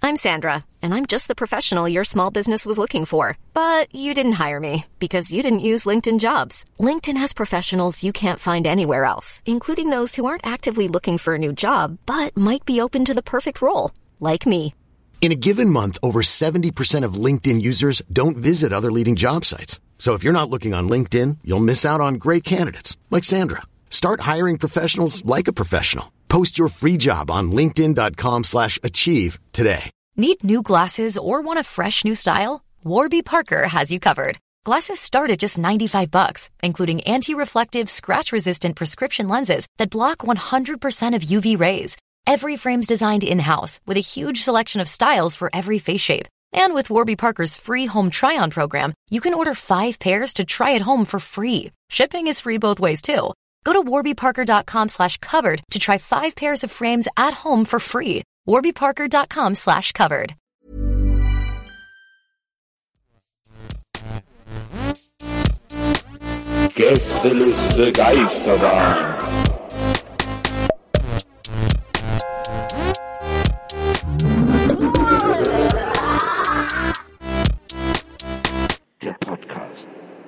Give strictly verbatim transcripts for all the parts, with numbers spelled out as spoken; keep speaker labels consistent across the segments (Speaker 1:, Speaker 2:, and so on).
Speaker 1: I'm Sandra, and I'm just the professional your small business was looking for. But you didn't hire me because you didn't use LinkedIn Jobs. LinkedIn has professionals you can't find anywhere else, including those who aren't actively looking for a new job, but might be open to the perfect role, like me.
Speaker 2: In a given month, over seventy percent of LinkedIn users don't visit other leading job sites. So if you're not looking on LinkedIn, you'll miss out on great candidates like Sandra. Start hiring professionals like a professional. Post your free job on linkedin dot com slash achieve today.
Speaker 3: Need new glasses or want a fresh new style? Warby Parker has you covered. Glasses start at just ninety-five bucks, including anti-reflective, scratch-resistant prescription lenses that block one hundred percent of U V rays. Every frame's designed in-house with a huge selection of styles for every face shape. And with Warby Parker's free home try-on program, you can order five pairs to try at home for free. Shipping is free both ways, too. Go to warby parker dot com slash covered to try five pairs of frames at home for free. warby parker dot com slash covered.
Speaker 4: Gästeliste Geisterbahn. Der Podcast.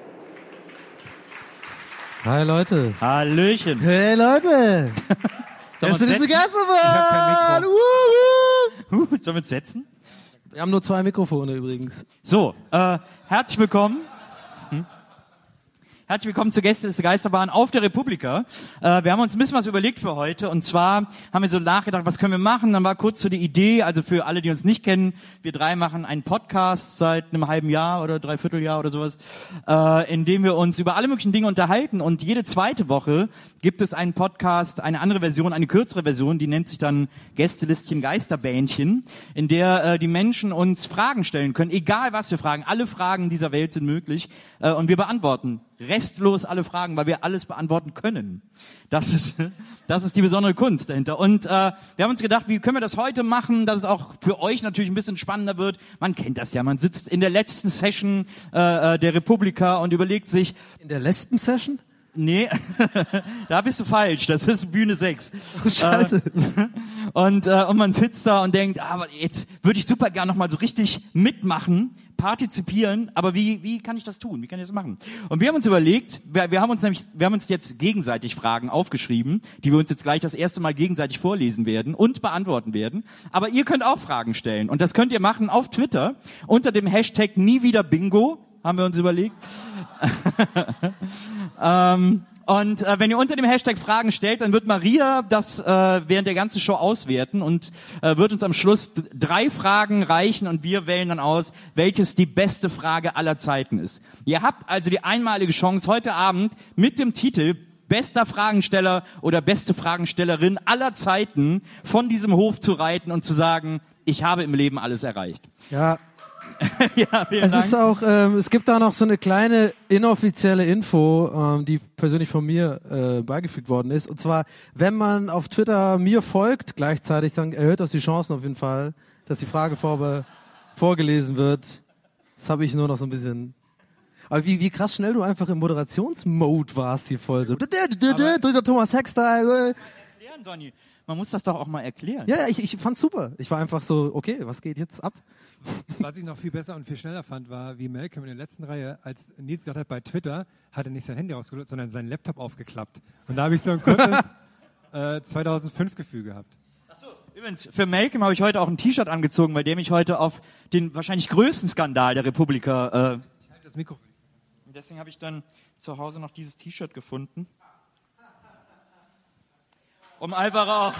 Speaker 5: Hi Leute.
Speaker 6: Hallöchen.
Speaker 5: Hey Leute.
Speaker 6: Gästeliste
Speaker 5: Geisterbahn.
Speaker 6: Sollen wir uns setzen?
Speaker 5: Wir haben nur zwei Mikrofone übrigens.
Speaker 6: So, äh, herzlich willkommen. Hm? Herzlich willkommen zur Gästeliste Geisterbahn auf der Republika. Äh, wir haben uns ein bisschen was überlegt für heute. Und zwar haben wir so nachgedacht, was können wir machen? Dann war kurz so die Idee, also für alle, die uns nicht kennen, wir drei machen einen Podcast seit einem halben Jahr oder Dreivierteljahr oder sowas, äh, in dem wir uns über alle möglichen Dinge unterhalten. Und jede zweite Woche gibt es einen Podcast, eine andere Version, eine kürzere Version, die nennt sich dann Gästelistchen Geisterbähnchen, in der äh, die Menschen uns Fragen stellen können, egal was wir fragen. Alle Fragen dieser Welt sind möglich äh, und wir beantworten restlos alle Fragen, weil wir alles beantworten können. Das ist, das ist die besondere Kunst dahinter. Und äh, wir haben uns gedacht, wie können wir das heute machen, dass es auch für euch natürlich ein bisschen spannender wird. Man kennt das ja, man sitzt in der letzten Session äh, der Republika und überlegt sich...
Speaker 5: In der Lesben-Session?
Speaker 6: Nee, da bist du falsch. Das ist Bühne sechs.
Speaker 5: Oh, Scheiße.
Speaker 6: Äh, und, äh, und man sitzt da und denkt, aber jetzt würde ich super gern noch mal so richtig mitmachen, partizipieren, aber wie wie kann ich das tun? Wie kann ich das machen? Und wir haben uns überlegt, wir, wir haben uns nämlich, wir haben uns jetzt gegenseitig Fragen aufgeschrieben, die wir uns jetzt gleich das erste Mal gegenseitig vorlesen werden und beantworten werden. Aber ihr könnt auch Fragen stellen und das könnt ihr machen auf Twitter unter dem Hashtag nie wieder Bingo. Haben wir uns überlegt. ähm, und äh, wenn ihr unter dem Hashtag Fragen stellt, dann wird Maria das äh, während der ganzen Show auswerten und äh, wird uns am Schluss d- drei Fragen reichen und wir wählen dann aus, welches die beste Frage aller Zeiten ist. Ihr habt also die einmalige Chance, heute Abend mit dem Titel bester Fragensteller oder beste Fragenstellerin aller Zeiten von diesem Hof zu reiten und zu sagen, ich habe im Leben alles erreicht.
Speaker 5: Ja.
Speaker 6: Ja, vielen
Speaker 5: es
Speaker 6: Dank.
Speaker 5: ist auch, ähm, es gibt da noch so eine kleine inoffizielle Info, ähm, die persönlich von mir äh, beigefügt worden ist. Und zwar, wenn man auf Twitter mir folgt, gleichzeitig, dann erhöht das die Chancen auf jeden Fall, dass die Frage vor, vorgelesen wird. Das habe ich nur noch so ein bisschen... Aber wie, wie krass schnell du einfach im Moderationsmode warst hier voll. So, dritter Thomas Heck-Style.
Speaker 6: Erklären, Donny. Man muss das doch auch mal erklären.
Speaker 5: Ja, ja, ich, ich fand's super. Ich war einfach so, okay, was geht jetzt ab?
Speaker 7: Was ich noch viel besser und viel schneller fand, war, wie Malcolm in der letzten Reihe, als Nils gesagt hat, bei Twitter, hat er nicht sein Handy rausgeholt, sondern seinen Laptop aufgeklappt. Und da habe ich so ein kurzes äh, zweitausendfünf-Gefühl gehabt.
Speaker 6: Achso, übrigens, für Malcolm habe ich heute auch ein T-Shirt angezogen, weil der mich heute auf den wahrscheinlich größten Skandal der Republika... Äh,
Speaker 7: ich halte das Mikro.
Speaker 6: Und deswegen habe ich dann zu Hause noch dieses T-Shirt gefunden. Um einfach auch...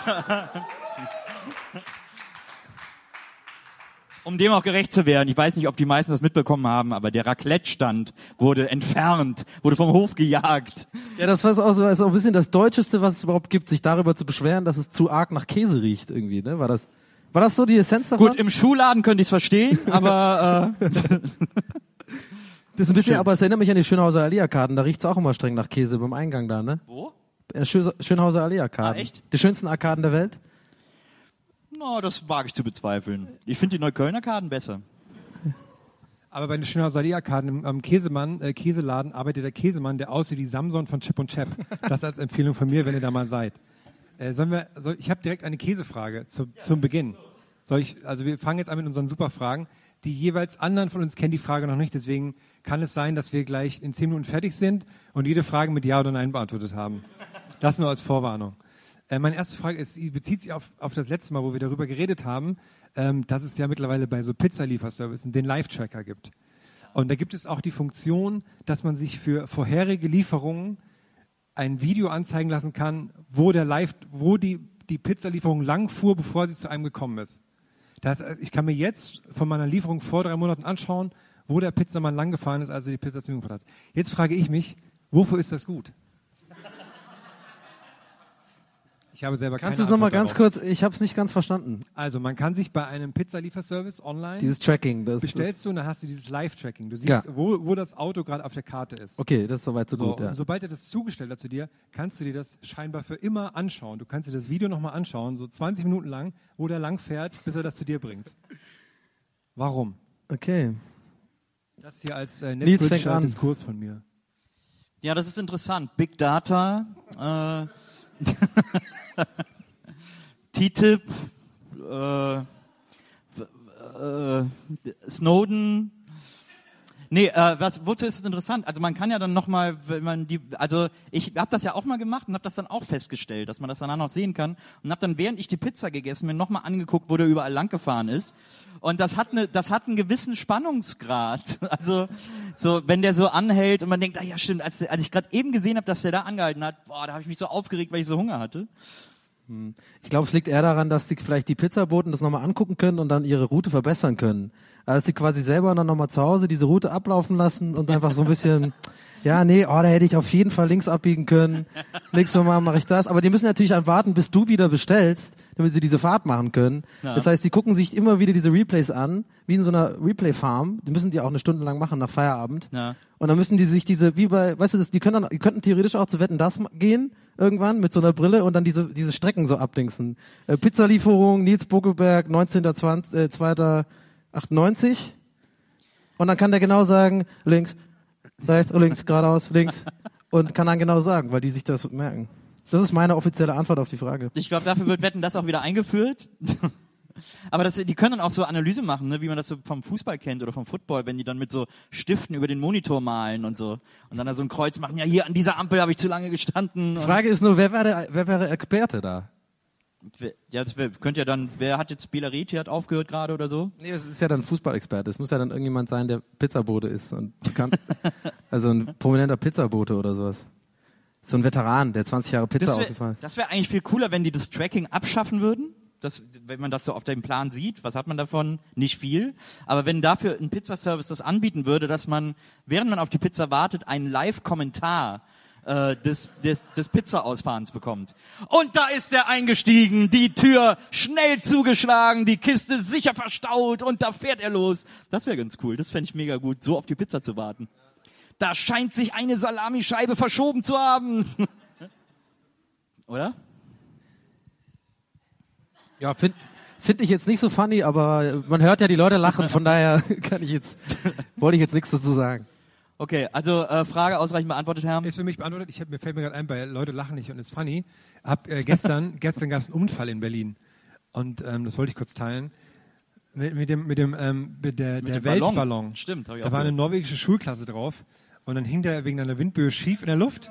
Speaker 6: Um dem auch gerecht zu werden, ich weiß nicht, ob die meisten das mitbekommen haben, aber der Raclette-Stand wurde entfernt, wurde vom Hof gejagt.
Speaker 5: Ja, das war auch so, ist auch ein bisschen das Deutscheste, was es überhaupt gibt, sich darüber zu beschweren, dass es zu arg nach Käse riecht irgendwie, ne? War das, war das so die Essenz davon?
Speaker 6: Gut, im Schuhladen könnte ich es verstehen, aber... Äh,
Speaker 5: das ist ein bisschen, Schön. Aber es erinnert mich an die Schönhauser Allee-Arkaden, da riecht's auch immer streng nach Käse beim Eingang da, ne?
Speaker 6: Wo?
Speaker 5: Schönhauser Allee-Arkaden.
Speaker 6: Ah, echt?
Speaker 5: Die schönsten Arkaden der Welt?
Speaker 6: No, das wage ich zu bezweifeln. Ich finde die Neukölln-Arkaden besser.
Speaker 7: Aber bei den Schönhauser Allee-Arkaden am Käsemann, äh, Käseladen arbeitet der Käsemann, der aussieht wie Samson von Chip und Chap. Das als Empfehlung von mir, wenn ihr da mal seid. Äh, sollen wir, soll, ich habe direkt eine Käsefrage zu, zum Beginn. Soll ich, also wir fangen jetzt an mit unseren Superfragen. Die jeweils anderen von uns kennen die Frage noch nicht, deswegen kann es sein, dass wir gleich in zehn Minuten fertig sind und jede Frage mit Ja oder Nein beantwortet haben. Das nur als Vorwarnung. Äh, meine erste Frage ist, die bezieht sich auf, auf das letzte Mal, wo wir darüber geredet haben, ähm, dass es ja mittlerweile bei so Pizzalieferservicen den Live-Tracker gibt. Und da gibt es auch die Funktion, dass man sich für vorherige Lieferungen ein Video anzeigen lassen kann, wo der Live, wo die, die Pizzalieferung lang fuhr, bevor sie zu einem gekommen ist. Das heißt, ich kann mir jetzt von meiner Lieferung vor drei Monaten anschauen, wo der Pizzamann lang gefahren ist, als er die Pizza zu mir gebracht hat. Jetzt frage ich mich, wofür ist das gut? Ich habe selber
Speaker 5: Kannst
Speaker 7: keine
Speaker 5: du es nochmal
Speaker 7: Antwort
Speaker 5: ganz
Speaker 7: darauf.
Speaker 5: kurz, ich habe es nicht ganz verstanden.
Speaker 7: Also man kann sich bei einem Pizzalieferservice online,
Speaker 5: Dieses Tracking. Das,
Speaker 7: bestellst du und dann hast du dieses Live-Tracking. Du siehst,
Speaker 5: Ja.
Speaker 7: wo, wo das Auto gerade auf der Karte ist.
Speaker 5: Okay, das ist soweit so,
Speaker 7: So,
Speaker 5: gut. Ja.
Speaker 7: und sobald er das zugestellt hat zu dir, kannst du dir das scheinbar für immer anschauen. Du kannst dir das Video nochmal anschauen, so zwanzig Minuten lang, wo der lang fährt, bis er das zu dir bringt. Warum?
Speaker 5: Okay.
Speaker 7: Das hier als äh,
Speaker 5: Nils fängt
Speaker 7: netzpolitischer
Speaker 5: an.
Speaker 7: Diskurs von mir.
Speaker 6: Ja, das ist interessant. Big Data, äh, T T I P, äh, äh, Snowden. Nee, äh, was, wozu ist es interessant? Also man kann ja dann nochmal, wenn man die, also ich habe das ja auch mal gemacht und habe das dann auch festgestellt, dass man das danach noch sehen kann und habe dann, während ich die Pizza gegessen mir nochmal angeguckt, wo der überall lang gefahren ist. Und das hat eine, das hat einen gewissen Spannungsgrad. Also so, wenn der so anhält und man denkt, ah ja stimmt, als, als ich gerade eben gesehen habe, dass der da angehalten hat, boah, da habe ich mich so aufgeregt, weil ich so Hunger hatte.
Speaker 5: Ich glaube, es liegt eher daran, dass die vielleicht die Pizzaboten das nochmal angucken können und dann ihre Route verbessern können. Also dass die quasi selber dann nochmal zu Hause diese Route ablaufen lassen und einfach so ein bisschen, ja, nee, oh, da hätte ich auf jeden Fall links abbiegen können. Nächstes Mal mache ich das. Aber die müssen natürlich dann warten, bis du wieder bestellst, damit sie diese Fahrt machen können.
Speaker 6: Ja.
Speaker 5: Das heißt, die gucken sich immer wieder diese Replays an, wie in so einer Replay-Farm. Die müssen die auch eine Stunde lang machen nach Feierabend.
Speaker 6: Ja.
Speaker 5: Und dann müssen die sich diese, wie bei, weißt du, das, die können dann, die könnten theoretisch auch zu Wetten, das gehen, irgendwann, mit so einer Brille und dann diese, diese Strecken so abdingsen. Äh, Pizzalieferung, Nils Buckelberg, neunzehnter zweiter achtundneunzig. Und dann kann der genau sagen, links, rechts, links, geradeaus, links. Und kann dann genau sagen, weil die sich das merken. Das ist meine offizielle Antwort auf die Frage.
Speaker 6: Ich glaube, dafür wird Wetten das auch wieder eingeführt. Aber das, die können dann auch so Analyse machen, ne, wie man das so vom Fußball kennt oder vom Football, wenn die dann mit so Stiften über den Monitor malen und so. Und dann da so ein Kreuz machen, ja, hier an dieser Ampel habe ich zu lange gestanden.
Speaker 5: Die Frage ist nur, wer wäre, wer wäre Experte da?
Speaker 6: Ja, das wär, könnte ja dann, wer hat jetzt Belariti hat aufgehört gerade oder so?
Speaker 5: Nee, es ist ja dann Fußballexperte. Es muss ja dann irgendjemand sein, der Pizzabote ist und kann, also ein prominenter Pizzabote oder sowas. So ein Veteran, der zwanzig Jahre Pizza
Speaker 6: Das wäre
Speaker 5: ausgefallen.
Speaker 6: wär eigentlich viel cooler, wenn die das Tracking abschaffen würden. Das, wenn man das so auf dem Plan sieht, was hat man davon? Nicht viel. Aber wenn dafür ein Pizzaservice das anbieten würde, dass man, während man auf die Pizza wartet, einen Live-Kommentar äh, des, des, des Pizza-Ausfahrens bekommt. Und da ist er eingestiegen, die Tür schnell zugeschlagen, die Kiste sicher verstaut und da fährt er los. Das wäre ganz cool, das fände ich mega gut, so auf die Pizza zu warten. Da scheint sich eine Salamischeibe verschoben zu haben. Oder?
Speaker 5: Ja, finde find ich jetzt nicht so funny, aber man hört ja die Leute lachen, von daher kann ich jetzt, wollte ich jetzt nichts dazu sagen.
Speaker 6: Okay, also äh, Frage ausreichend beantwortet, Herr.
Speaker 7: Ist für mich beantwortet. Ich hab, mir fällt mir gerade ein, bei Leute lachen nicht und ist funny. Hab äh, gestern, gestern gab es einen Unfall in Berlin und ähm, das wollte ich kurz teilen. Mit, mit dem, mit dem, ähm, mit der,
Speaker 6: Mit
Speaker 7: der
Speaker 6: dem Ballon.
Speaker 7: Weltballon.
Speaker 6: Stimmt, hab ich
Speaker 7: Da
Speaker 6: auch
Speaker 7: war eine
Speaker 6: gehört.
Speaker 7: norwegische Schulklasse drauf und dann hing der wegen einer Windböe schief in der Luft.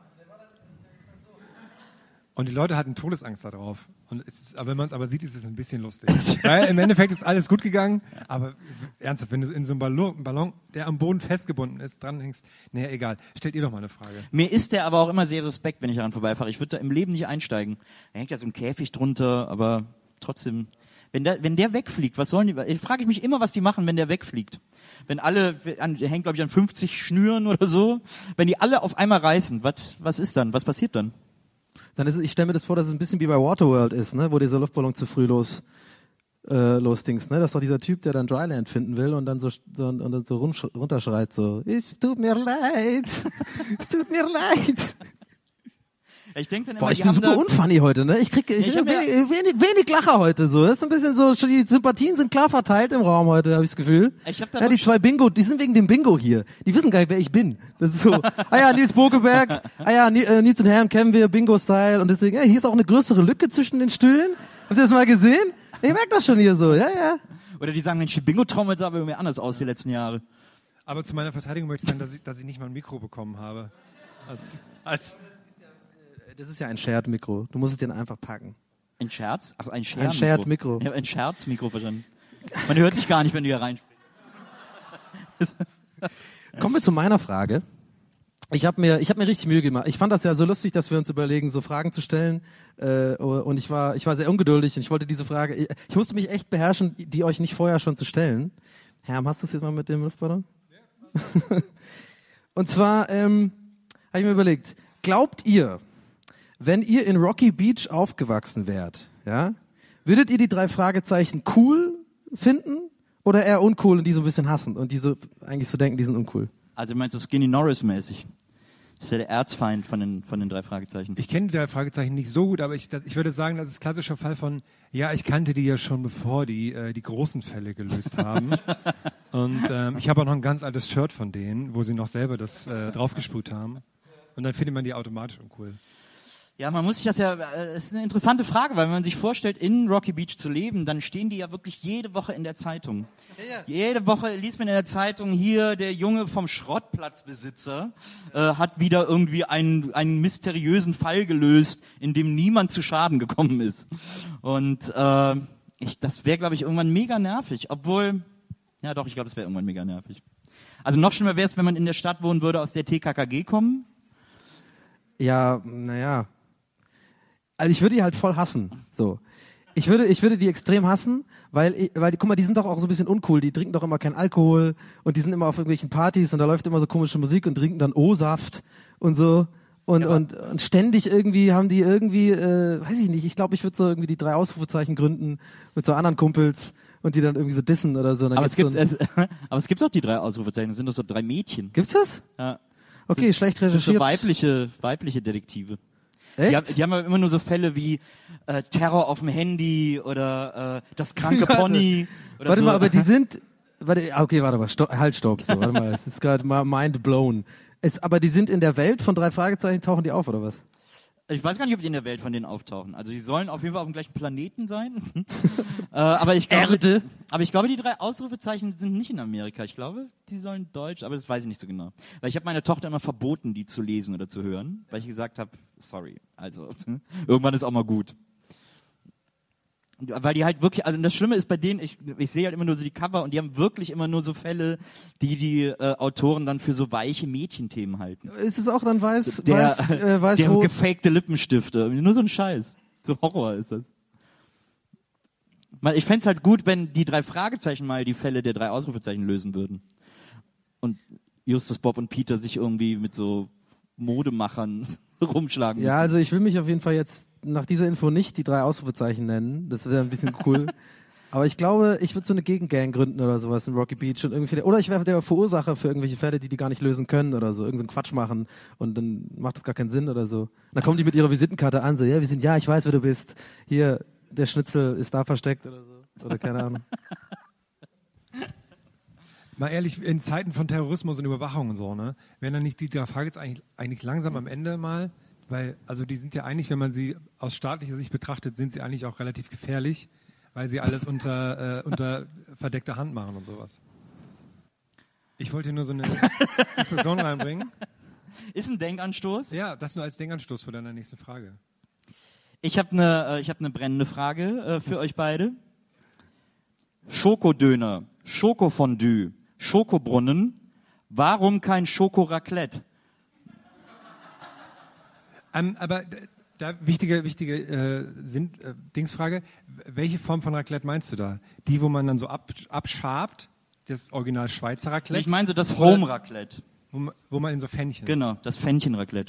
Speaker 7: Und die Leute hatten Todesangst da drauf. Und es ist, aber wenn man es aber sieht, ist es ein bisschen lustig. Weil im Endeffekt ist alles gut gegangen, aber ernsthaft, wenn du in so einem Ballon, Ballon, der am Boden festgebunden ist, dranhängst, naja, egal. Stellt ihr doch mal eine Frage.
Speaker 6: Mir ist der aber auch immer sehr suspekt, wenn ich daran vorbeifahre. Ich würde da im Leben nicht einsteigen. Da hängt ja so ein Käfig drunter, aber trotzdem, wenn der, wenn der wegfliegt, was sollen die, ich frage ich mich immer, was die machen, wenn der wegfliegt. Wenn alle, an, der hängt glaube ich an fünfzig Schnüren oder so, wenn die alle auf einmal reißen, was, was ist dann? Was passiert dann?
Speaker 5: Dann ist es, ich stelle mir das vor, dass es ein bisschen wie bei Waterworld ist, ne, wo dieser Luftballon zu früh los, äh, losdings, ne, das ist doch dieser Typ, der dann Dryland finden will und dann so, und, und dann so runsch, runterschreit so, es tut mir leid, es tut mir leid.
Speaker 6: Ich denke dann immer,
Speaker 5: Boah, ich
Speaker 6: die
Speaker 5: bin
Speaker 6: haben
Speaker 5: super
Speaker 6: da,
Speaker 5: unfunny heute, ne, ich krieg, ich,
Speaker 6: Ich hab
Speaker 5: wenig,
Speaker 6: ja-
Speaker 5: wenig, wenig Lacher heute, so, das ist ein bisschen so, die Sympathien sind klar verteilt im Raum heute, habe ich das Gefühl.
Speaker 6: Ich hab da
Speaker 5: ja,
Speaker 6: noch
Speaker 5: die zwei Bingo, die sind wegen dem Bingo hier, die wissen gar nicht, wer ich bin. Das ist so, ah ja, Nils Bokeberg, ah ja, Ni- äh, Nils und Herren kennen wir, Bingo-Style und deswegen, ja, hier ist auch eine größere Lücke zwischen den Stühlen. Habt ihr das mal gesehen? Ich merk das schon hier so, ja, ja.
Speaker 6: Oder die sagen, Mensch, die Bingo-Trommel sah aber irgendwie anders aus die letzten Jahre.
Speaker 7: Aber zu meiner Verteidigung möchte ich sagen, dass ich, dass ich nicht mal ein Mikro bekommen habe. Als, als
Speaker 5: Das ist ja ein Shared-Mikro. Du musst es den einfach packen.
Speaker 6: Ein Scherz? Ach, ein Scherz.
Speaker 5: Ein Shared-Mikro.
Speaker 6: Ich habe ein Scherzmikro verstanden. Man hört dich gar nicht, wenn du hier reinsprichst.
Speaker 5: Kommen wir zu meiner Frage. Ich habe mir, ich habe mir richtig Mühe gemacht. Ich fand das ja so lustig, dass wir uns überlegen, so Fragen zu stellen. Äh, und ich war, ich war sehr ungeduldig und ich wollte diese Frage, ich, ich musste mich echt beherrschen, die euch nicht vorher schon zu stellen. Herm, hast du es jetzt mal mit dem Luftballon? Ja. Und zwar ähm, habe ich mir überlegt: Glaubt ihr, wenn ihr in Rocky Beach aufgewachsen wärt, ja, würdet ihr die drei Fragezeichen cool finden oder eher uncool und die so ein bisschen hassen und die so eigentlich so denken, die sind uncool?
Speaker 6: Also meinst du Skinny Norris-mäßig? Das ist ja der Erzfeind von den, von den drei Fragezeichen.
Speaker 7: Ich kenne die drei Fragezeichen nicht so gut, aber ich, das, ich würde sagen, das ist ein klassischer Fall von, ja, ich kannte die ja schon, bevor die äh, die großen Fälle gelöst haben. Und ähm, ich habe auch noch ein ganz altes Shirt von denen, wo sie noch selber das äh, draufgesprüht haben. Und dann findet man die automatisch uncool.
Speaker 6: Ja, man muss sich das ja, äh, das ist eine interessante Frage, weil wenn man sich vorstellt, in Rocky Beach zu leben, dann stehen die ja wirklich jede Woche in der Zeitung. Ja, ja. Jede Woche liest man in der Zeitung, hier, der Junge vom Schrottplatzbesitzer äh, hat wieder irgendwie einen, einen mysteriösen Fall gelöst, in dem niemand zu Schaden gekommen ist. Und äh, ich, das wäre, glaube ich, irgendwann mega nervig. Obwohl, ja doch, ich glaube, das wäre irgendwann mega nervig. Also noch schlimmer wäre es, wenn man in der Stadt wohnen würde, aus der T K K G kommen.
Speaker 5: Ja, naja. Also ich würde die halt voll hassen, so. Ich würde, ich würde die extrem hassen, weil, ich, weil die, guck mal, die sind doch auch so ein bisschen uncool. Die trinken doch immer keinen Alkohol und die sind immer auf irgendwelchen Partys und da läuft immer so komische Musik und trinken dann O-Saft und so. Und, ja. und, und ständig irgendwie haben die irgendwie, äh, weiß ich nicht, ich glaube, ich würde so irgendwie die drei Ausrufezeichen gründen mit so anderen Kumpels und die dann irgendwie so dissen oder so.
Speaker 6: Aber es, gibt, so es, aber es gibt doch die drei Ausrufezeichen, das sind doch so drei Mädchen.
Speaker 5: Gibt's das?
Speaker 6: Ja.
Speaker 5: Okay,
Speaker 6: sind,
Speaker 5: schlecht recherchiert.
Speaker 6: Das sind so weibliche, weibliche Detektive.
Speaker 5: Echt?
Speaker 6: Die haben, die haben ja immer nur so Fälle wie äh, Terror auf dem Handy oder äh, das kranke Pony. Oder
Speaker 5: warte
Speaker 6: so.
Speaker 5: mal, aber die sind, warte, okay, warte mal, stopp, halt, stopp, so, warte mal, es ist gerade mal mind blown. Es, aber die sind in der Welt von drei Fragezeichen, tauchen die auf, oder was?
Speaker 6: Ich weiß gar nicht, ob die in der Welt von denen auftauchen. Also die sollen auf jeden Fall auf dem gleichen Planeten sein. äh, aber ich glaube,
Speaker 5: Erde.
Speaker 6: Aber ich glaube, die drei Ausrufezeichen sind nicht in Amerika. Ich glaube, die sollen Deutsch, aber das weiß ich nicht so genau. Weil ich habe meiner Tochter immer verboten, die zu lesen oder zu hören, weil ich gesagt habe, sorry, also irgendwann ist auch mal gut. Weil die halt wirklich, also das Schlimme ist bei denen, ich, ich sehe halt immer nur so die Cover und die haben wirklich immer nur so Fälle, die die äh, Autoren dann für so weiche Mädchenthemen halten.
Speaker 5: Ist es auch dann weiß,
Speaker 6: der,
Speaker 5: weiß, äh, weiß
Speaker 6: der
Speaker 5: rot?
Speaker 6: gefakte Lippenstifte, nur so ein Scheiß. So Horror ist das. Ich fänd's halt gut, wenn die drei Fragezeichen mal die Fälle der drei Ausrufezeichen lösen würden. Und Justus, Bob und Peter sich irgendwie mit so Modemachern rumschlagen müssen.
Speaker 5: Ja, also ich will mich auf jeden Fall jetzt nach dieser Info nicht die drei Ausrufezeichen nennen. Das wäre ein bisschen cool. Aber ich glaube, ich würde so eine Gegengang gründen oder sowas in Rocky Beach und irgendwie, oder ich wäre der Verursacher für irgendwelche Fälle, die die gar nicht lösen können oder so, irgendeinen so Quatsch machen und dann macht das gar keinen Sinn oder so. Und dann kommen die mit ihrer Visitenkarte an, so, ja, wir sind, ja, ich weiß, wer du bist. Hier, der Schnitzel ist da versteckt oder so. Oder keine Ahnung.
Speaker 7: Mal ehrlich, in Zeiten von Terrorismus und Überwachung und so, ne, wären dann nicht die drei Fragezeichen eigentlich, eigentlich langsam am Ende mal? Weil, also die sind ja eigentlich, wenn man sie aus staatlicher Sicht betrachtet, sind sie eigentlich auch relativ gefährlich, weil sie alles unter, äh, unter verdeckter Hand machen und sowas. Ich wollte nur so eine Diskussion reinbringen.
Speaker 6: Ist ein Denkanstoß?
Speaker 7: Ja, das nur als Denkanstoß für deine nächste Frage.
Speaker 6: Ich habe eine äh, ich hab ne brennende Frage äh, für euch beide. Schokodöner, Schokofondue, Schokobrunnen, warum kein Schokoraclette?
Speaker 7: Um, aber da wichtige, wichtige äh, sind, äh, Dingsfrage, welche Form von Raclette meinst du da? Die, wo man dann so ab, abschabt, das Original Schweizer Raclette?
Speaker 6: Ich meine so das Home-Raclette.
Speaker 7: Wo, wo man in so Pfännchen...
Speaker 6: Genau, das Pfännchen-Raclette.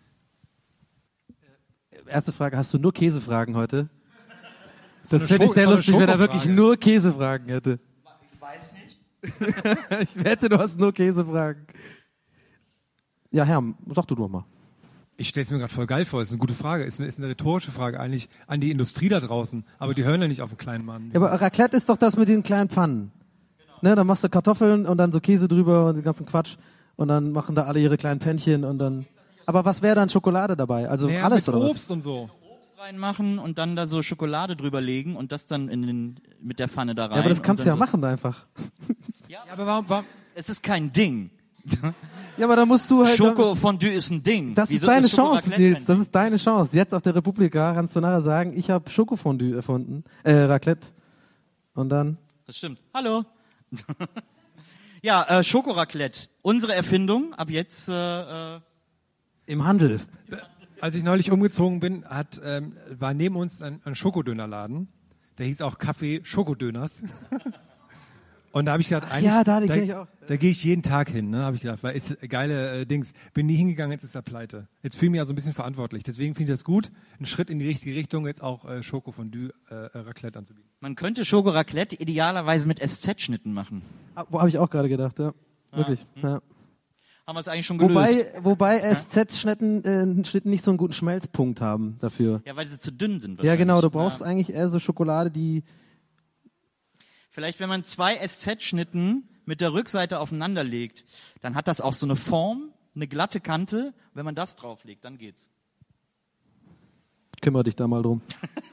Speaker 5: Erste Frage, hast du nur Käsefragen heute?
Speaker 7: So
Speaker 5: das fände ich sehr
Speaker 7: so
Speaker 5: lustig, wenn er wirklich nur Käsefragen hätte.
Speaker 6: Ich weiß nicht.
Speaker 5: Ich wette, du hast nur Käsefragen. Ja, Herr, sag du doch mal.
Speaker 7: Ich stelle es mir gerade voll geil vor, das ist eine gute Frage. Ist eine, ist eine rhetorische Frage eigentlich an die Industrie da draußen. Aber die hören ja nicht auf den kleinen Mann.
Speaker 5: Ja, aber Raclette ist doch das mit den kleinen Pfannen. Genau. Ne, dann machst du Kartoffeln und dann so Käse drüber und den ganzen Quatsch. Und dann machen da alle ihre kleinen Pfännchen und dann... Aber was wäre dann Schokolade dabei? Also
Speaker 7: naja,
Speaker 5: alles
Speaker 7: mit
Speaker 5: oder
Speaker 7: Obst
Speaker 5: was?
Speaker 7: und so.
Speaker 6: Obst reinmachen und dann da so Schokolade drüber legen und das dann in den, mit der Pfanne da rein.
Speaker 5: Ja, aber das kannst du ja
Speaker 6: so
Speaker 5: machen einfach.
Speaker 6: Ja,
Speaker 7: Ja, aber warum, warum?
Speaker 6: es ist kein Ding.
Speaker 5: Ja, aber da musst du halt...
Speaker 6: Schokofondue ist ein Ding.
Speaker 5: Das ist
Speaker 6: Wieso
Speaker 5: deine
Speaker 6: ist
Speaker 5: Chance,
Speaker 6: Schoko-Raclette
Speaker 5: Nils.
Speaker 6: kein
Speaker 5: Das
Speaker 6: Ding?
Speaker 5: ist deine Chance. Jetzt auf der Republika kannst du nachher sagen, ich habe Schokofondue erfunden. Äh, Raclette. Und dann...
Speaker 6: Das stimmt. Hallo. Ja, äh, Schokoraclette. Unsere Erfindung. Ab jetzt... Äh, äh,
Speaker 5: Im Handel.
Speaker 7: Als ich neulich umgezogen bin, hat, ähm, war neben uns ein, ein Schokodönerladen. Der hieß auch Kaffee Schokodöners. Und da habe ich gedacht, eigentlich,
Speaker 5: ja, da, den
Speaker 7: da,
Speaker 5: kenn ich auch.
Speaker 7: da gehe ich jeden Tag hin, ne, habe ich gedacht, weil ist geile äh, Dings. Bin nie hingegangen, jetzt ist er pleite. Jetzt fühle ich mich ja so ein bisschen verantwortlich. Deswegen finde ich das gut, einen Schritt in die richtige Richtung, jetzt auch äh, Schokofondue äh, Raclette anzubieten.
Speaker 6: man könnte Schokoraclette idealerweise mit S Z-Schnitten machen.
Speaker 5: Ah, Wo habe ich auch gerade gedacht, ja. Wirklich. Ja.
Speaker 6: Haben wir es eigentlich schon gelöst.
Speaker 5: Wobei, wobei S Z-Schnitten äh, Schnitten nicht so einen guten Schmelzpunkt haben dafür.
Speaker 6: Ja, weil sie zu dünn sind.
Speaker 5: Ja, genau. Du
Speaker 6: wahrscheinlich.
Speaker 5: brauchst eigentlich eher so Schokolade, die...
Speaker 6: Vielleicht, wenn man zwei S Z-Schnitten mit der Rückseite aufeinander legt, dann hat das auch so eine Form, eine glatte Kante. Wenn man das drauflegt, dann geht's.
Speaker 5: Kümmere dich da mal drum.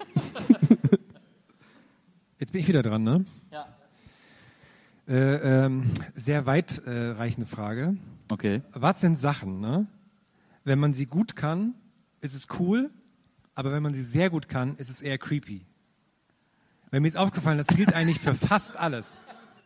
Speaker 7: Jetzt bin ich wieder dran, ne?
Speaker 6: Ja.
Speaker 7: Äh, ähm, sehr weitreichende äh, Frage.
Speaker 6: Okay.
Speaker 7: Was sind Sachen, ne? Wenn man sie gut kann, ist es cool, aber wenn man sie sehr gut kann, ist es eher creepy. Weil mir ist aufgefallen, das gilt eigentlich für fast alles.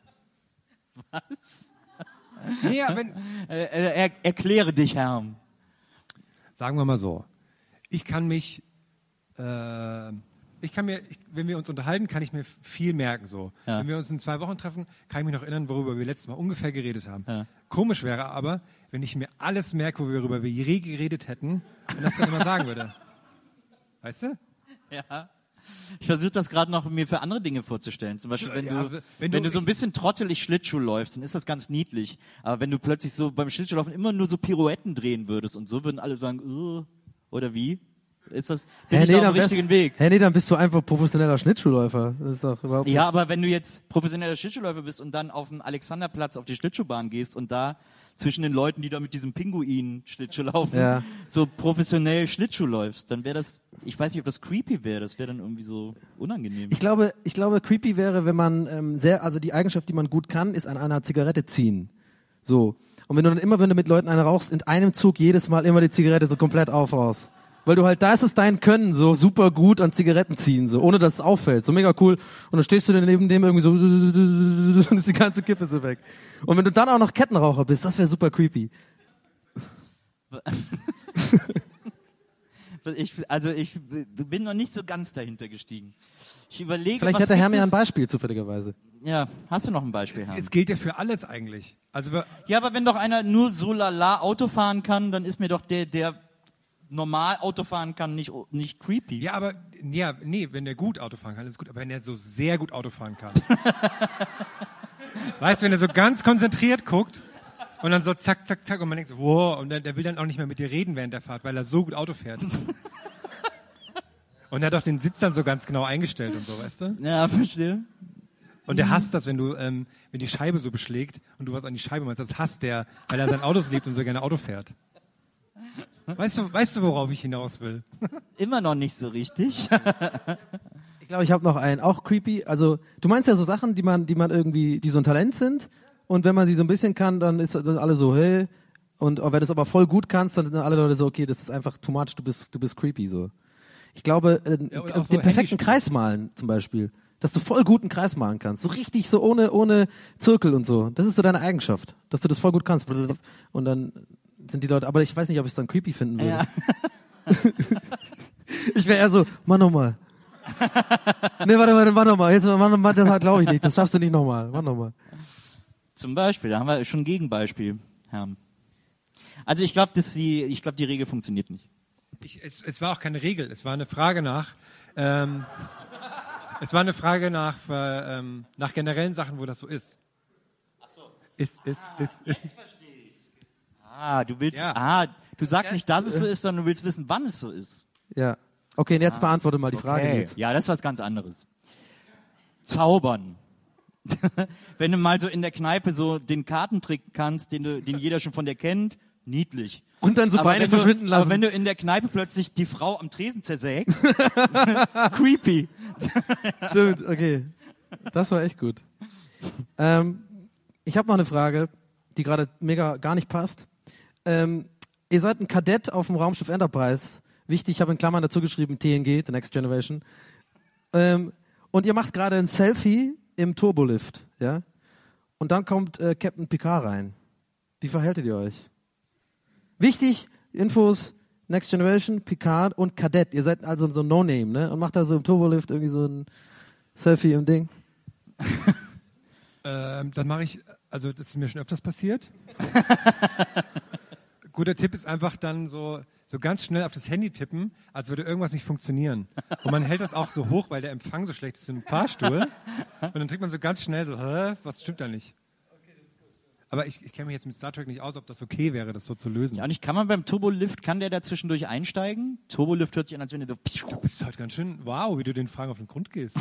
Speaker 6: Was?
Speaker 7: Nee, ja, wenn,
Speaker 6: Äh, äh, er, erkläre dich, Herr.
Speaker 7: sagen wir mal so. Ich kann mich, äh, ich kann mir, ich, wenn wir uns unterhalten, kann ich mir viel merken, so.
Speaker 6: Ja.
Speaker 7: Wenn wir uns in zwei Wochen treffen, kann ich mich noch erinnern, worüber wir letztes Mal ungefähr geredet haben.
Speaker 6: Ja.
Speaker 7: Komisch wäre aber, wenn ich mir alles merke, worüber wir je geredet hätten, und das dann immer sagen würde. Weißt du?
Speaker 6: Ja. Ich versuche das gerade noch mir für andere Dinge vorzustellen. Zum Beispiel, wenn,
Speaker 7: Ja,
Speaker 6: du,
Speaker 7: wenn
Speaker 6: wenn,
Speaker 7: du-
Speaker 6: du so ein
Speaker 7: ich-
Speaker 6: bisschen trottelig Schlittschuh läufst, dann ist das ganz niedlich. Aber wenn du plötzlich so beim Schlittschuhlaufen immer nur so Pirouetten drehen würdest und so, würden alle sagen, "Ugh", oder wie? Ist das, bin ich da auf dem
Speaker 5: wärst-
Speaker 6: richtigen Weg?
Speaker 5: Hey, nee, dann bist du einfach professioneller Schlittschuhläufer. Das ist doch überhaupt
Speaker 6: Ja, aber wenn du jetzt professioneller Schlittschuhläufer bist und dann auf den Alexanderplatz auf die Schlittschuhbahn gehst und da zwischen den Leuten, die da mit diesem Pinguin-Schlittschuh laufen,
Speaker 5: Ja.
Speaker 6: so professionell Schlittschuh läufst, dann wäre das, ich weiß nicht, ob das creepy wäre, das wäre dann irgendwie so unangenehm.
Speaker 5: Ich glaube, ich glaube, creepy wäre, wenn man ähm, sehr, also die Eigenschaft, die man gut kann, ist an einer Zigarette ziehen. So. Und wenn du dann immer, wenn du mit Leuten eine rauchst, in einem Zug jedes Mal immer die Zigarette so komplett aufrauchst. Weil du halt, da ist es dein Können, so super gut an Zigaretten ziehen, so, ohne dass es auffällt. So mega cool. Und dann stehst du dann neben dem irgendwie so, und ist die ganze Kippe so weg. Und wenn du dann auch noch Kettenraucher bist, das wäre super creepy.
Speaker 6: Ich, also ich bin noch nicht so ganz dahinter gestiegen. Ich überlege,
Speaker 5: Vielleicht
Speaker 6: was
Speaker 5: hätte Herr
Speaker 6: gibt
Speaker 5: mir ein
Speaker 6: es?
Speaker 5: Beispiel zufälligerweise.
Speaker 6: Ja, hast du noch ein Beispiel, Herr?
Speaker 7: Es gilt ja für alles eigentlich. Also, wir-
Speaker 6: Ja, aber wenn doch einer nur so lala Auto fahren kann, dann ist mir doch der, der normal Auto fahren kann, nicht, nicht creepy.
Speaker 7: ja, aber, ja, nee, wenn der gut Auto fahren kann, ist gut, aber wenn er so sehr gut Auto fahren kann. Weißt du, wenn er so ganz konzentriert guckt und dann so zack, zack, zack und man denkt so, wow, und der, der will dann auch nicht mehr mit dir reden während der Fahrt, weil er so gut Auto fährt. Und er hat auch den Sitz dann so ganz genau eingestellt und so, weißt du?
Speaker 6: Ja, verstehe.
Speaker 7: Und der hasst das, wenn du, ähm, wenn die Scheibe so beschlägt und du was an die Scheibe machst, das hasst der, weil er sein Autos liebt und so gerne Auto fährt. Weißt du, weißt du, worauf ich hinaus will?
Speaker 6: Immer noch nicht so richtig.
Speaker 5: Ich glaube, ich habe noch einen, auch creepy. Also, du meinst ja so Sachen, die man, die man irgendwie, die so ein Talent sind. Und wenn man sie so ein bisschen kann, dann ist dann alle so, hey. Und wenn du es aber voll gut kannst, dann sind alle Leute so, okay, das ist einfach too much, du bist, du bist creepy, so. Ich glaube, äh,
Speaker 7: Ja, oder
Speaker 5: äh,
Speaker 7: auch so
Speaker 5: den perfekten
Speaker 7: Handyspiele.
Speaker 5: Kreis malen, zum Beispiel. Dass du voll gut einen Kreis malen kannst. So richtig, so ohne, ohne Zirkel und so. Das ist so deine Eigenschaft. Dass du das voll gut kannst. Und dann sind die Leute, aber ich weiß nicht, ob ich es dann creepy finden würde.
Speaker 6: Ja.
Speaker 5: Ich wäre eher so, mach nochmal. Nee, warte, warte, mach nochmal. Jetzt, mach nochmal, das glaube ich nicht. Das schaffst du nicht nochmal. Mach nochmal.
Speaker 6: Zum Beispiel, da haben wir schon ein Gegenbeispiel, Herr. Also ich glaube, dass die, ich glaube, die Regel funktioniert nicht.
Speaker 7: Ich, es, es war auch keine Regel, es war eine Frage nach, ähm, es war eine Frage nach, äh, ähm, nach generellen Sachen, wo das so ist. Ach so. Ist, ist, ist, ist.
Speaker 6: Ah, du willst,
Speaker 7: Ja.
Speaker 6: ah, du sagst nicht, dass es so ist, sondern du willst wissen, wann es so ist.
Speaker 5: Ja. Okay, und jetzt beantworte mal die Frage.
Speaker 6: Okay.
Speaker 5: Nils.
Speaker 6: Ja, das ist was ganz anderes. Zaubern. Wenn du mal so in der Kneipe so den Kartentrick kannst, den, du, den jeder schon von dir kennt, niedlich.
Speaker 5: Und dann so
Speaker 6: Aber
Speaker 5: Beine
Speaker 6: wenn du-
Speaker 5: verschwinden lassen.
Speaker 6: Aber wenn du in der Kneipe plötzlich die Frau am Tresen zersägst, creepy.
Speaker 5: Stimmt, okay. Das war echt gut. Ähm, ich habe noch eine Frage, die gerade mega gar nicht passt. Ähm, ihr seid ein Kadett auf dem Raumschiff Enterprise. Wichtig, ich habe in Klammern dazu geschrieben T N G, The Next Generation. Ähm, und ihr macht gerade ein Selfie im Turbolift, ja? Und dann kommt äh, Captain Picard rein. Wie verhältet ihr euch? Wichtig, Infos, Next Generation, Picard und Kadett. Ihr seid also so ein No-Name, ne? Und macht da so im Turbolift irgendwie so ein Selfie im Ding.
Speaker 7: Ähm, dann mache ich, also das ist mir schon öfters passiert. Guter Tipp ist einfach dann so, so ganz schnell auf das Handy tippen, als würde irgendwas nicht funktionieren. Und man hält das auch so hoch, weil der Empfang so schlecht ist im Fahrstuhl. Und dann trinkt man so ganz schnell so, hä, was stimmt da nicht? Aber ich, ich kenne mich jetzt mit Star Trek nicht aus, ob das okay wäre, das so zu lösen.
Speaker 6: Ja, und ich kann man beim Turbolift, kann der da zwischendurch einsteigen? Turbolift hört sich an, als wenn der so...
Speaker 7: Du bist halt ganz schön, wow, wie du den Fragen auf den Grund gehst.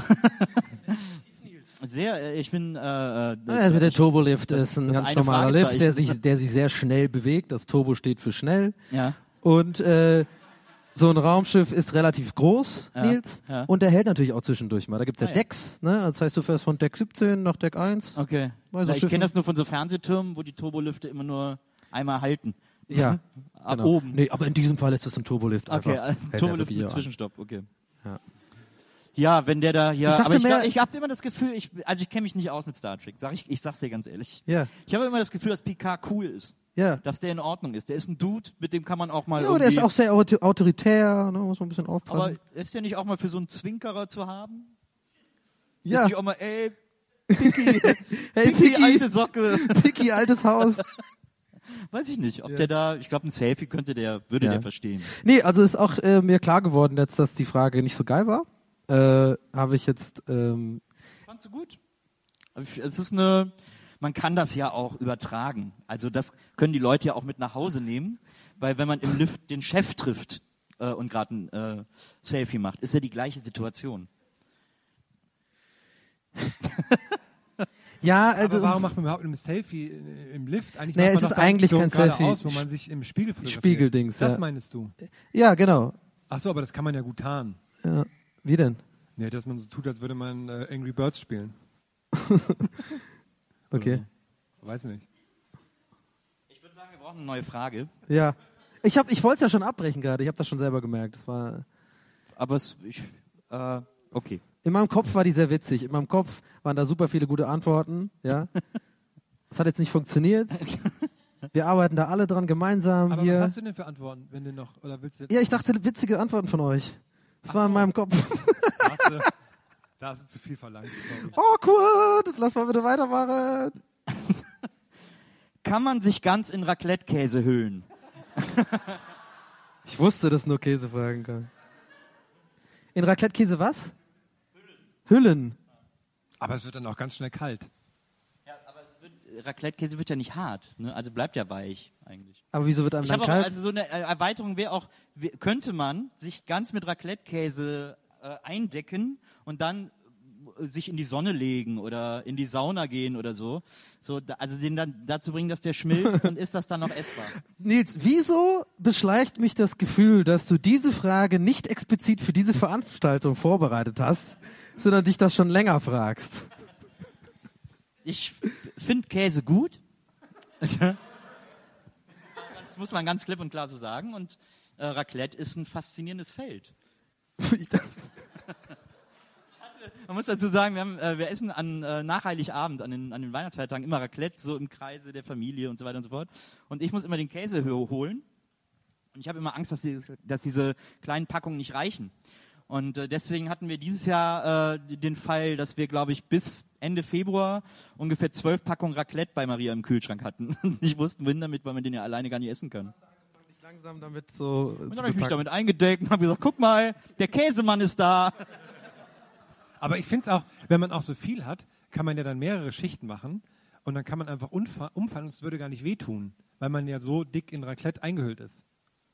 Speaker 6: Sehr, äh, ich bin... Äh, äh,
Speaker 5: Also der Turbolift
Speaker 6: das-
Speaker 5: ist ein
Speaker 6: das
Speaker 5: ganz
Speaker 6: eine
Speaker 5: normaler Lift, der
Speaker 6: Fragezeichen.
Speaker 5: sich, der sich sehr schnell bewegt. Das Turbo steht für schnell.
Speaker 6: Ja.
Speaker 5: Und äh, so ein Raumschiff ist relativ groß,
Speaker 6: Ja,
Speaker 5: Nils.
Speaker 6: ja.
Speaker 5: Und der hält natürlich auch zwischendurch mal. Da gibt's ja
Speaker 6: Ah, ja.
Speaker 5: Decks. Ne? Das heißt, du fährst von Deck siebzehn nach Deck eins.
Speaker 6: Okay.
Speaker 5: Bei so
Speaker 6: ich
Speaker 5: Schiffen.
Speaker 6: kenne das nur von so Fernsehtürmen, wo die Turbolifte immer nur einmal halten.
Speaker 5: Ja,
Speaker 6: Ab
Speaker 5: genau.
Speaker 6: oben.
Speaker 5: Nee, aber in diesem Fall ist es ein Turbolift.
Speaker 6: Okay,
Speaker 5: einfach.
Speaker 6: also
Speaker 5: Hält der
Speaker 6: Turbolift
Speaker 5: wirklich
Speaker 6: mit
Speaker 5: an.
Speaker 6: Zwischenstopp, okay.
Speaker 5: Ja.
Speaker 6: Ja, wenn der da, ja,
Speaker 5: Ich dachte
Speaker 6: aber ich,
Speaker 5: mehr-
Speaker 6: glaub, ich habe immer das Gefühl, ich, also ich kenne mich nicht aus mit Star Trek, sag ich, ich sag's dir ganz ehrlich.
Speaker 5: Ja,
Speaker 6: Ich habe immer das Gefühl, dass Picard cool ist,
Speaker 5: ja.
Speaker 6: dass der in Ordnung ist. Der ist ein Dude, mit dem kann man auch mal
Speaker 5: Ja,
Speaker 6: irgendwie...
Speaker 5: der ist auch sehr auto- autoritär, ne? Muss man ein bisschen
Speaker 6: aber
Speaker 5: aufpassen.
Speaker 6: ist der nicht auch mal für so einen Zwinkerer zu haben?
Speaker 5: Ja,
Speaker 6: Ist nicht auch mal, ey, Picky,
Speaker 5: hey,
Speaker 6: Picky,
Speaker 5: Picky,
Speaker 6: alte Socke.
Speaker 5: Picky, altes Haus.
Speaker 6: Weiß ich nicht, ob
Speaker 5: Ja.
Speaker 6: der da, ich glaube, ein Selfie könnte der, würde
Speaker 5: Ja.
Speaker 6: der verstehen.
Speaker 5: Nee, also ist auch äh, mir klar geworden jetzt, dass die Frage nicht so geil war. Äh, habe ich jetzt, ähm,
Speaker 6: Fandst du gut? Es ist eine, man kann das ja auch übertragen. Also das können die Leute ja auch mit nach Hause nehmen, weil wenn man im Lift den Chef trifft äh, und gerade ein äh, Selfie macht, ist ja die gleiche Situation.
Speaker 5: ja, also,
Speaker 7: Aber warum macht man überhaupt ein Selfie im Lift? Eigentlich
Speaker 5: Naja,
Speaker 7: macht
Speaker 5: es
Speaker 7: man
Speaker 5: ist
Speaker 7: doch dann
Speaker 5: eigentlich
Speaker 7: so
Speaker 5: kein
Speaker 7: geradeaus,
Speaker 5: Selfie.
Speaker 7: wo man sich im Spiegel fotografiert.
Speaker 5: Spiegeldings,
Speaker 7: Das
Speaker 5: ja.
Speaker 7: meinst du?
Speaker 5: ja, genau.
Speaker 7: Ach so, aber das kann man ja gut tarnen.
Speaker 5: Ja. Wie denn?
Speaker 7: Ja, dass man so tut, als würde man äh, Angry Birds spielen.
Speaker 5: Okay.
Speaker 7: Weiß nicht.
Speaker 6: Ich würde sagen, wir brauchen eine neue Frage.
Speaker 5: Ja. Ich hab, ich wollte es ja schon abbrechen gerade. Ich habe das schon selber gemerkt. Das war,
Speaker 6: Aber es, ich, äh, okay.
Speaker 5: in meinem Kopf war die sehr witzig. In meinem Kopf waren da super viele gute Antworten. Ja. Das hat jetzt nicht funktioniert. Wir arbeiten da alle dran gemeinsam
Speaker 7: Aber
Speaker 5: hier.
Speaker 7: was hast du denn für Antworten, wenn du noch, oder willst du jetzt
Speaker 5: Ja, ich dachte witzige Antworten von euch. Das war in meinem Kopf.
Speaker 7: Da hast du, da hast du zu viel verlangt. glaub
Speaker 5: Awkward. Lass mal bitte weitermachen.
Speaker 6: Kann man sich ganz in Raclette-Käse hüllen?
Speaker 5: Ich wusste, dass nur Käse fragen kann. In Raclette-Käse was? Hüllen. Hüllen.
Speaker 7: ich. Aber es wird dann auch ganz schnell kalt.
Speaker 6: Ja, aber es wird, Raclette-Käse wird ja nicht hart, ne? Also bleibt ja weich eigentlich.
Speaker 5: Aber wieso wird einem
Speaker 6: Ich
Speaker 5: dann
Speaker 6: habe auch,
Speaker 5: kalt?
Speaker 6: also so eine äh, Erweiterung wäre auch, wie- könnte man sich ganz mit Raclette-Käse äh, eindecken und dann äh, sich in die Sonne legen oder in die Sauna gehen oder so. So, da, also den dann dazu bringen, dass der schmilzt und ist das dann noch essbar.
Speaker 5: Nils, wieso beschleicht mich das Gefühl, dass du diese Frage nicht explizit für diese Veranstaltung vorbereitet hast, sondern dich das schon länger fragst?
Speaker 6: Ich finde Käse gut. Das muss man ganz klipp und klar so sagen. Und äh, Raclette ist ein faszinierendes Feld. Man muss dazu sagen, wir, haben, äh, wir essen an, äh, nach Heiligabend, an den, an den Weihnachtsfeiertagen immer Raclette, so im Kreise der Familie und so weiter und so fort. Und ich muss immer den Käse ho- holen. Und ich habe immer Angst, dass, die, dass diese kleinen Packungen nicht reichen. Und äh, deswegen hatten wir dieses Jahr äh, den Fall, dass wir, glaube ich, bis Ende Februar ungefähr zwölf Packungen Raclette bei Maria im Kühlschrank hatten. Und nicht wussten, wohin damit, weil man den ja alleine gar nicht essen kann.
Speaker 5: Langsam damit so.
Speaker 6: Und dann habe ich mich damit eingedeckt und habe gesagt, guck mal, der Käsemann ist da.
Speaker 7: Aber ich finde es auch, wenn man auch so viel hat, kann man ja dann mehrere Schichten machen und dann kann man einfach umfa- umfallen und es würde gar nicht wehtun, weil man ja so dick in Raclette eingehüllt ist.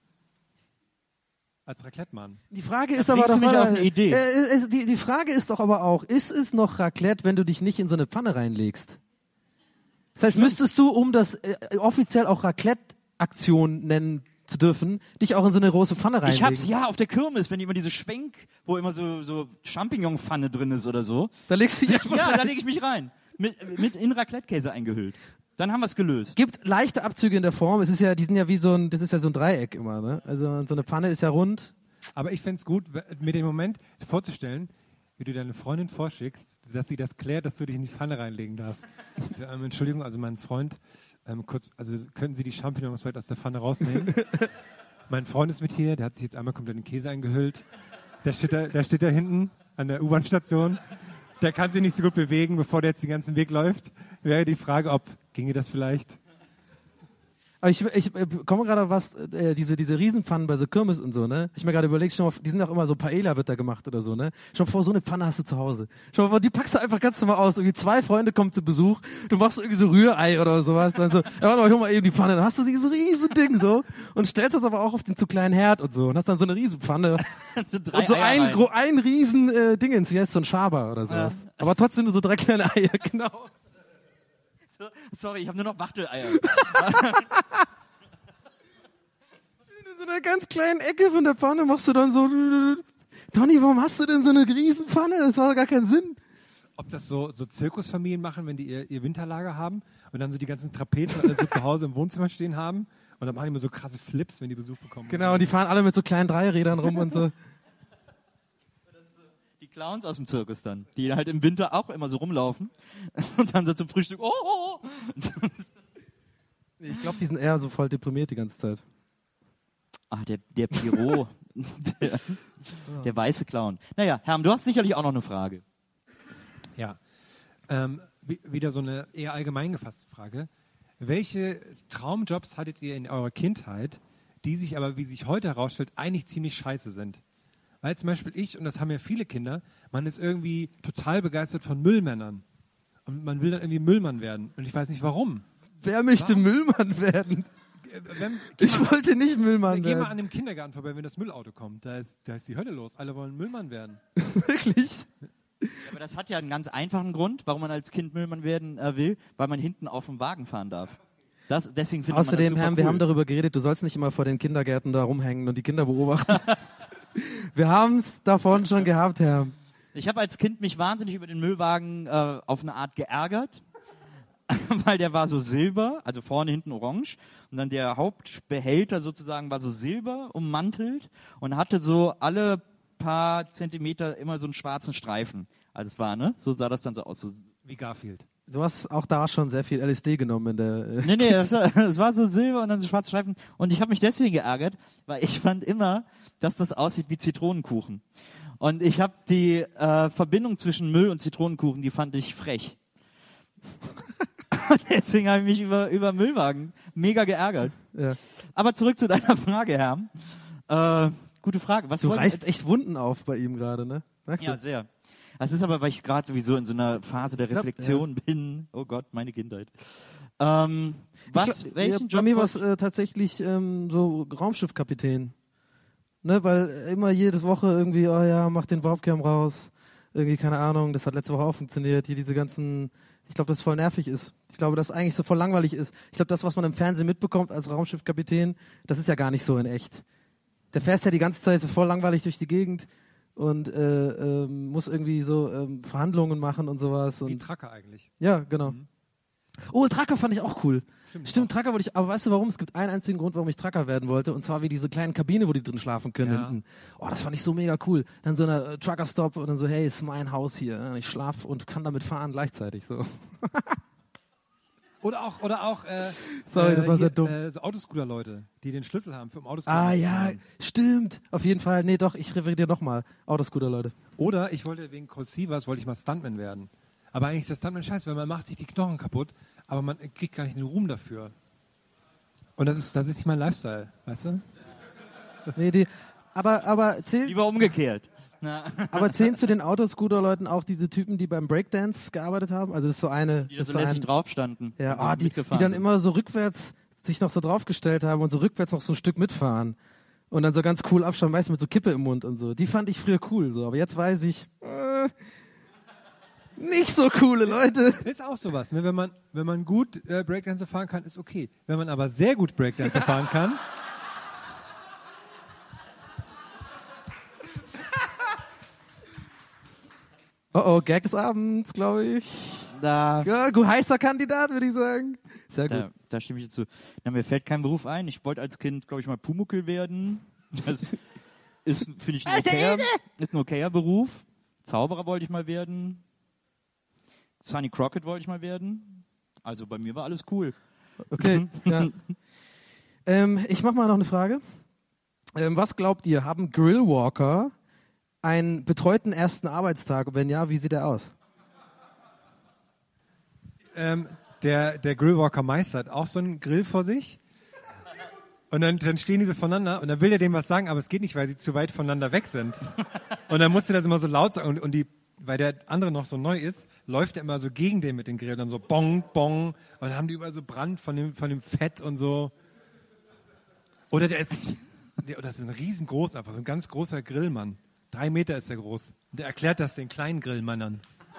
Speaker 7: Als Raclette-Mann.
Speaker 5: Die Frage ist
Speaker 6: Da
Speaker 5: aber
Speaker 6: bringst
Speaker 5: doch
Speaker 6: du mich
Speaker 5: mal,
Speaker 6: auf eine Idee.
Speaker 5: Äh, ist, die, die Frage ist doch aber auch, ist es noch Raclette, wenn du dich nicht in so eine Pfanne reinlegst? Das heißt, müsstest du, um das äh, offiziell auch Raclette Aktion nennen zu dürfen, dich auch in so eine große Pfanne reinlegen.
Speaker 6: Ich hab's ja auf der Kirmes, wenn die immer diese Schwenk, wo immer so, so Champignon-Pfanne drin ist oder so.
Speaker 5: Da legst du dich einfach
Speaker 6: Ja,
Speaker 5: rein.
Speaker 6: da lege ich mich rein. Mit, mit in Raclette-Käse eingehüllt. Dann haben wir es gelöst.
Speaker 5: Gibt leichte Abzüge in der Form. Es ist ja, die sind ja wie so ein, das ist ja so ein Dreieck immer, ne? Also so eine Pfanne ist ja rund.
Speaker 7: Aber ich fänd's gut, w- mir den Moment vorzustellen, wie du deine Freundin vorschickst, dass sie das klärt, dass du dich in die Pfanne reinlegen darfst. Also, ähm, Entschuldigung, also mein Freund, ähm, kurz, also könnten Sie die Champignons vielleicht aus der Pfanne rausnehmen? Mein Freund ist mit hier, der hat sich jetzt einmal komplett in Käse eingehüllt. Der steht da, der steht da hinten an der U-Bahn-Station. Der kann sich nicht so gut bewegen, bevor der jetzt den ganzen Weg läuft. Wäre die Frage, ob, ginge das vielleicht?
Speaker 5: Aber ich, ich äh, komme gerade auf was, äh, diese, diese Riesenpfannen bei so Kirmes und so, ne? Ich mir gerade überlegt, schon mal, die sind auch immer so Paella wird da gemacht oder so, ne? Schon vor, so eine Pfanne hast du zu Hause. Schon mal vor, die packst du einfach ganz normal aus. Irgendwie zwei Freunde kommen zu Besuch, du machst irgendwie so Rührei oder sowas. Dann so, ja, warte mal, ich hol mal eben die Pfanne. Dann hast du dieses riesen Ding so und stellst das aber auch auf den zu kleinen Herd und so. Und hast dann so eine Riesenpfanne.
Speaker 6: so drei
Speaker 5: Und so
Speaker 6: Eier
Speaker 5: ein,
Speaker 6: rein.
Speaker 5: gro- ein riesen äh, Dingens, wie heißt so ein Schaber oder sowas.
Speaker 6: Ja.
Speaker 5: Aber trotzdem nur so drei kleine Eier, genau.
Speaker 6: So, sorry, ich habe nur noch Wachteleier.
Speaker 5: In so einer ganz kleinen Ecke von der Pfanne machst du dann so, Toni, warum hast du denn so eine riesen Pfanne? Das war doch gar keinen Sinn.
Speaker 7: Ob das so, so Zirkusfamilien machen, wenn die ihr, ihr Winterlager haben und dann so die ganzen Trapeten alle so zu Hause im Wohnzimmer stehen haben und dann machen die immer so krasse Flips, wenn die Besuch bekommen.
Speaker 5: Genau, und die fahren alle mit so kleinen Dreirädern rum und so.
Speaker 6: Die Clowns aus dem Zirkus dann, die halt im Winter auch immer so rumlaufen und dann so zum Frühstück, oh, oh, oh.
Speaker 5: Ich glaube, die sind eher so voll deprimiert die ganze Zeit.
Speaker 6: Ach, der, der Pierrot, der, der weiße Clown. Naja, Herm, du hast sicherlich auch noch eine Frage.
Speaker 7: Ja. Ähm, wie- wieder so eine eher allgemein gefasste Frage. Welche Traumjobs hattet ihr in eurer Kindheit, die sich aber, wie sich heute herausstellt, eigentlich ziemlich scheiße sind? Weil zum Beispiel ich, und das haben ja viele Kinder, man ist irgendwie total begeistert von Müllmännern. Und man will dann irgendwie Müllmann werden. Und ich weiß nicht warum.
Speaker 5: Wer möchte
Speaker 7: Warum?
Speaker 5: Müllmann werden?
Speaker 7: Äh, Wenn, geh,
Speaker 5: Ich
Speaker 7: mal,
Speaker 5: wollte nicht Müllmann
Speaker 7: geh mal
Speaker 5: werden.
Speaker 7: an dem Kindergarten vorbei, wenn das Müllauto kommt. Da ist, da ist die Hölle los. Alle wollen Müllmann werden.
Speaker 5: Wirklich?
Speaker 6: Aber das hat ja einen ganz einfachen Grund, warum man als Kind Müllmann werden äh, will, weil man hinten auf dem Wagen fahren darf. Das, deswegen findet man das
Speaker 5: Außerdem,
Speaker 6: super
Speaker 5: Herr,
Speaker 6: cool.
Speaker 5: wir haben darüber geredet, du sollst nicht immer vor den Kindergärten da rumhängen und die Kinder beobachten. Wir haben es davon schon gehabt, Herr.
Speaker 6: Ich habe als Kind mich wahnsinnig über den Müllwagen äh, auf eine Art geärgert, weil der war so silber, also vorne, hinten orange. Und dann der Hauptbehälter sozusagen war so silber ummantelt und hatte so alle paar Zentimeter immer so einen schwarzen Streifen. Also es war, ne? So sah das dann so aus. So,
Speaker 7: Wie Garfield.
Speaker 5: Du hast auch da schon sehr viel L S D genommen in der... Äh
Speaker 6: nee, nee, das war, das war so silber und dann so schwarze Streifen. Und ich habe mich deswegen geärgert, weil ich fand immer, dass das aussieht wie Zitronenkuchen. Und ich habe die äh, Verbindung zwischen Müll und Zitronenkuchen, die fand ich frech. Und deswegen habe ich mich über, über Müllwagen mega geärgert.
Speaker 5: ja.
Speaker 6: Aber zurück zu deiner Frage, Herr. Äh, gute Frage. Was
Speaker 5: Du
Speaker 6: wollten-
Speaker 5: reißt echt Wunden auf bei ihm gerade, ne? Merkst
Speaker 6: Ja,
Speaker 5: du?
Speaker 6: sehr. Das ist aber, weil ich gerade sowieso in so einer Phase der
Speaker 5: glaub,
Speaker 6: Reflexion bin. Oh Gott, meine Kindheit. Ähm, was,
Speaker 5: Ich glaub,
Speaker 6: welchen
Speaker 5: ja,
Speaker 6: Job
Speaker 5: bei mir war es
Speaker 6: wollt-
Speaker 5: äh, tatsächlich ähm, so Raumschiffkapitän. Ne, weil immer jede Woche irgendwie, oh ja, mach den Warpcam raus. Irgendwie, keine Ahnung, das hat letzte Woche auch funktioniert. Hier diese ganzen, ich glaube, dass es voll nervig ist. Ich glaube, dass es eigentlich so voll langweilig ist. Ich glaube, das, was man im Fernsehen mitbekommt als Raumschiffkapitän, das ist ja gar nicht so in echt. Der fährst ja die ganze Zeit so voll langweilig durch die Gegend und äh, ähm, muss irgendwie so ähm, Verhandlungen machen und sowas.
Speaker 7: Wie
Speaker 5: Und
Speaker 7: Tracker eigentlich.
Speaker 5: ja, genau. Oh, Tracker fand ich auch cool.
Speaker 7: Stimmt.
Speaker 5: Stimmt, Tracker wollte ich, aber weißt du warum? Es gibt einen einzigen Grund, warum ich Tracker werden wollte, und zwar wie diese kleinen Kabine, wo die drin schlafen können
Speaker 7: Ja.
Speaker 5: hinten. Oh, das fand ich so mega cool. Dann so eine äh, Trucker-Stop und dann so, hey, ist mein Haus hier. Ich schlaf und kann damit fahren gleichzeitig, so.
Speaker 7: Oder auch, oder auch äh,
Speaker 5: Sorry,
Speaker 7: äh,
Speaker 5: das war sehr
Speaker 7: hier,
Speaker 5: dumm.
Speaker 7: Äh, so Autoscooter-Leute, die den Schlüssel haben für um Autoscooter.
Speaker 5: Ah,
Speaker 7: zu
Speaker 5: ja,
Speaker 7: fahren.
Speaker 5: stimmt. Auf jeden Fall. Nee, doch, ich referiere nochmal. Autoscooter, Leute.
Speaker 7: Oder ich wollte wegen Cold Seavers, wollte ich mal Stuntman werden. Aber eigentlich ist der Stuntman scheiße, weil man macht sich die Knochen kaputt, aber man kriegt gar nicht den Ruhm dafür. Und das ist, das ist nicht mein Lifestyle, weißt du?
Speaker 5: Nee, die, aber, aber zählen,
Speaker 6: Lieber umgekehrt. Na,
Speaker 5: aber zählen zu den Autoscooter-Leuten auch diese Typen, die beim Breakdance gearbeitet haben? Also das ist so eine...
Speaker 6: die da
Speaker 5: das
Speaker 6: so
Speaker 5: ist so
Speaker 6: lässig
Speaker 5: ein,
Speaker 6: drauf standen.
Speaker 5: Ja,
Speaker 6: und so
Speaker 5: ah, die, die
Speaker 6: mitgefahren
Speaker 5: dann
Speaker 6: sind.
Speaker 5: immer so rückwärts sich noch so draufgestellt haben und so rückwärts noch so ein Stück mitfahren. Und dann so ganz cool abschauen, meist mit so Kippe im Mund und so. Die fand ich früher cool, so. Aber jetzt weiß ich, äh, Nicht so coole Leute.
Speaker 7: Ist auch sowas, ne? Wenn man, wenn man gut äh, Breakdance fahren kann, ist okay. Wenn man aber sehr gut Breakdance fahren kann,
Speaker 5: Oh oh, Gag des Abends, glaube ich.
Speaker 6: Da,
Speaker 5: Ja, gut, heißer Kandidat, würde ich sagen. Sehr gut.
Speaker 6: da, da stimme ich dir zu. Na, mir fällt kein Beruf ein. Ich wollte als Kind, glaube ich, mal Pumuckl werden. Das ist, finde ich, ein okayer, ist ein okayer Beruf. Zauberer wollte ich mal werden. Sonny Crockett wollte ich mal werden. Also bei mir war alles cool.
Speaker 5: Okay, ja. ähm, ich mache mal noch eine Frage. Ähm, was glaubt ihr, haben Grillwalker einen betreuten ersten Arbeitstag? Und wenn ja, wie sieht er aus?
Speaker 7: ähm, der, der Grillwalker Meister hat auch so einen Grill vor sich. Und dann, dann stehen die so voneinander und dann will er dem was sagen, aber es geht nicht, weil sie zu weit voneinander weg sind. Und dann musste das immer so laut sagen. Und, und die, weil der andere noch so neu ist, läuft er immer so gegen den mit dem Grill. Und dann so bong, bong. Und dann haben die überall so Brand von dem, von dem Fett und so. Oder der ist, der, oder das ist ein riesengroß, einfach so ein ganz großer Grillmann. Drei Meter ist der groß. Und der erklärt das den kleinen Grillmannern.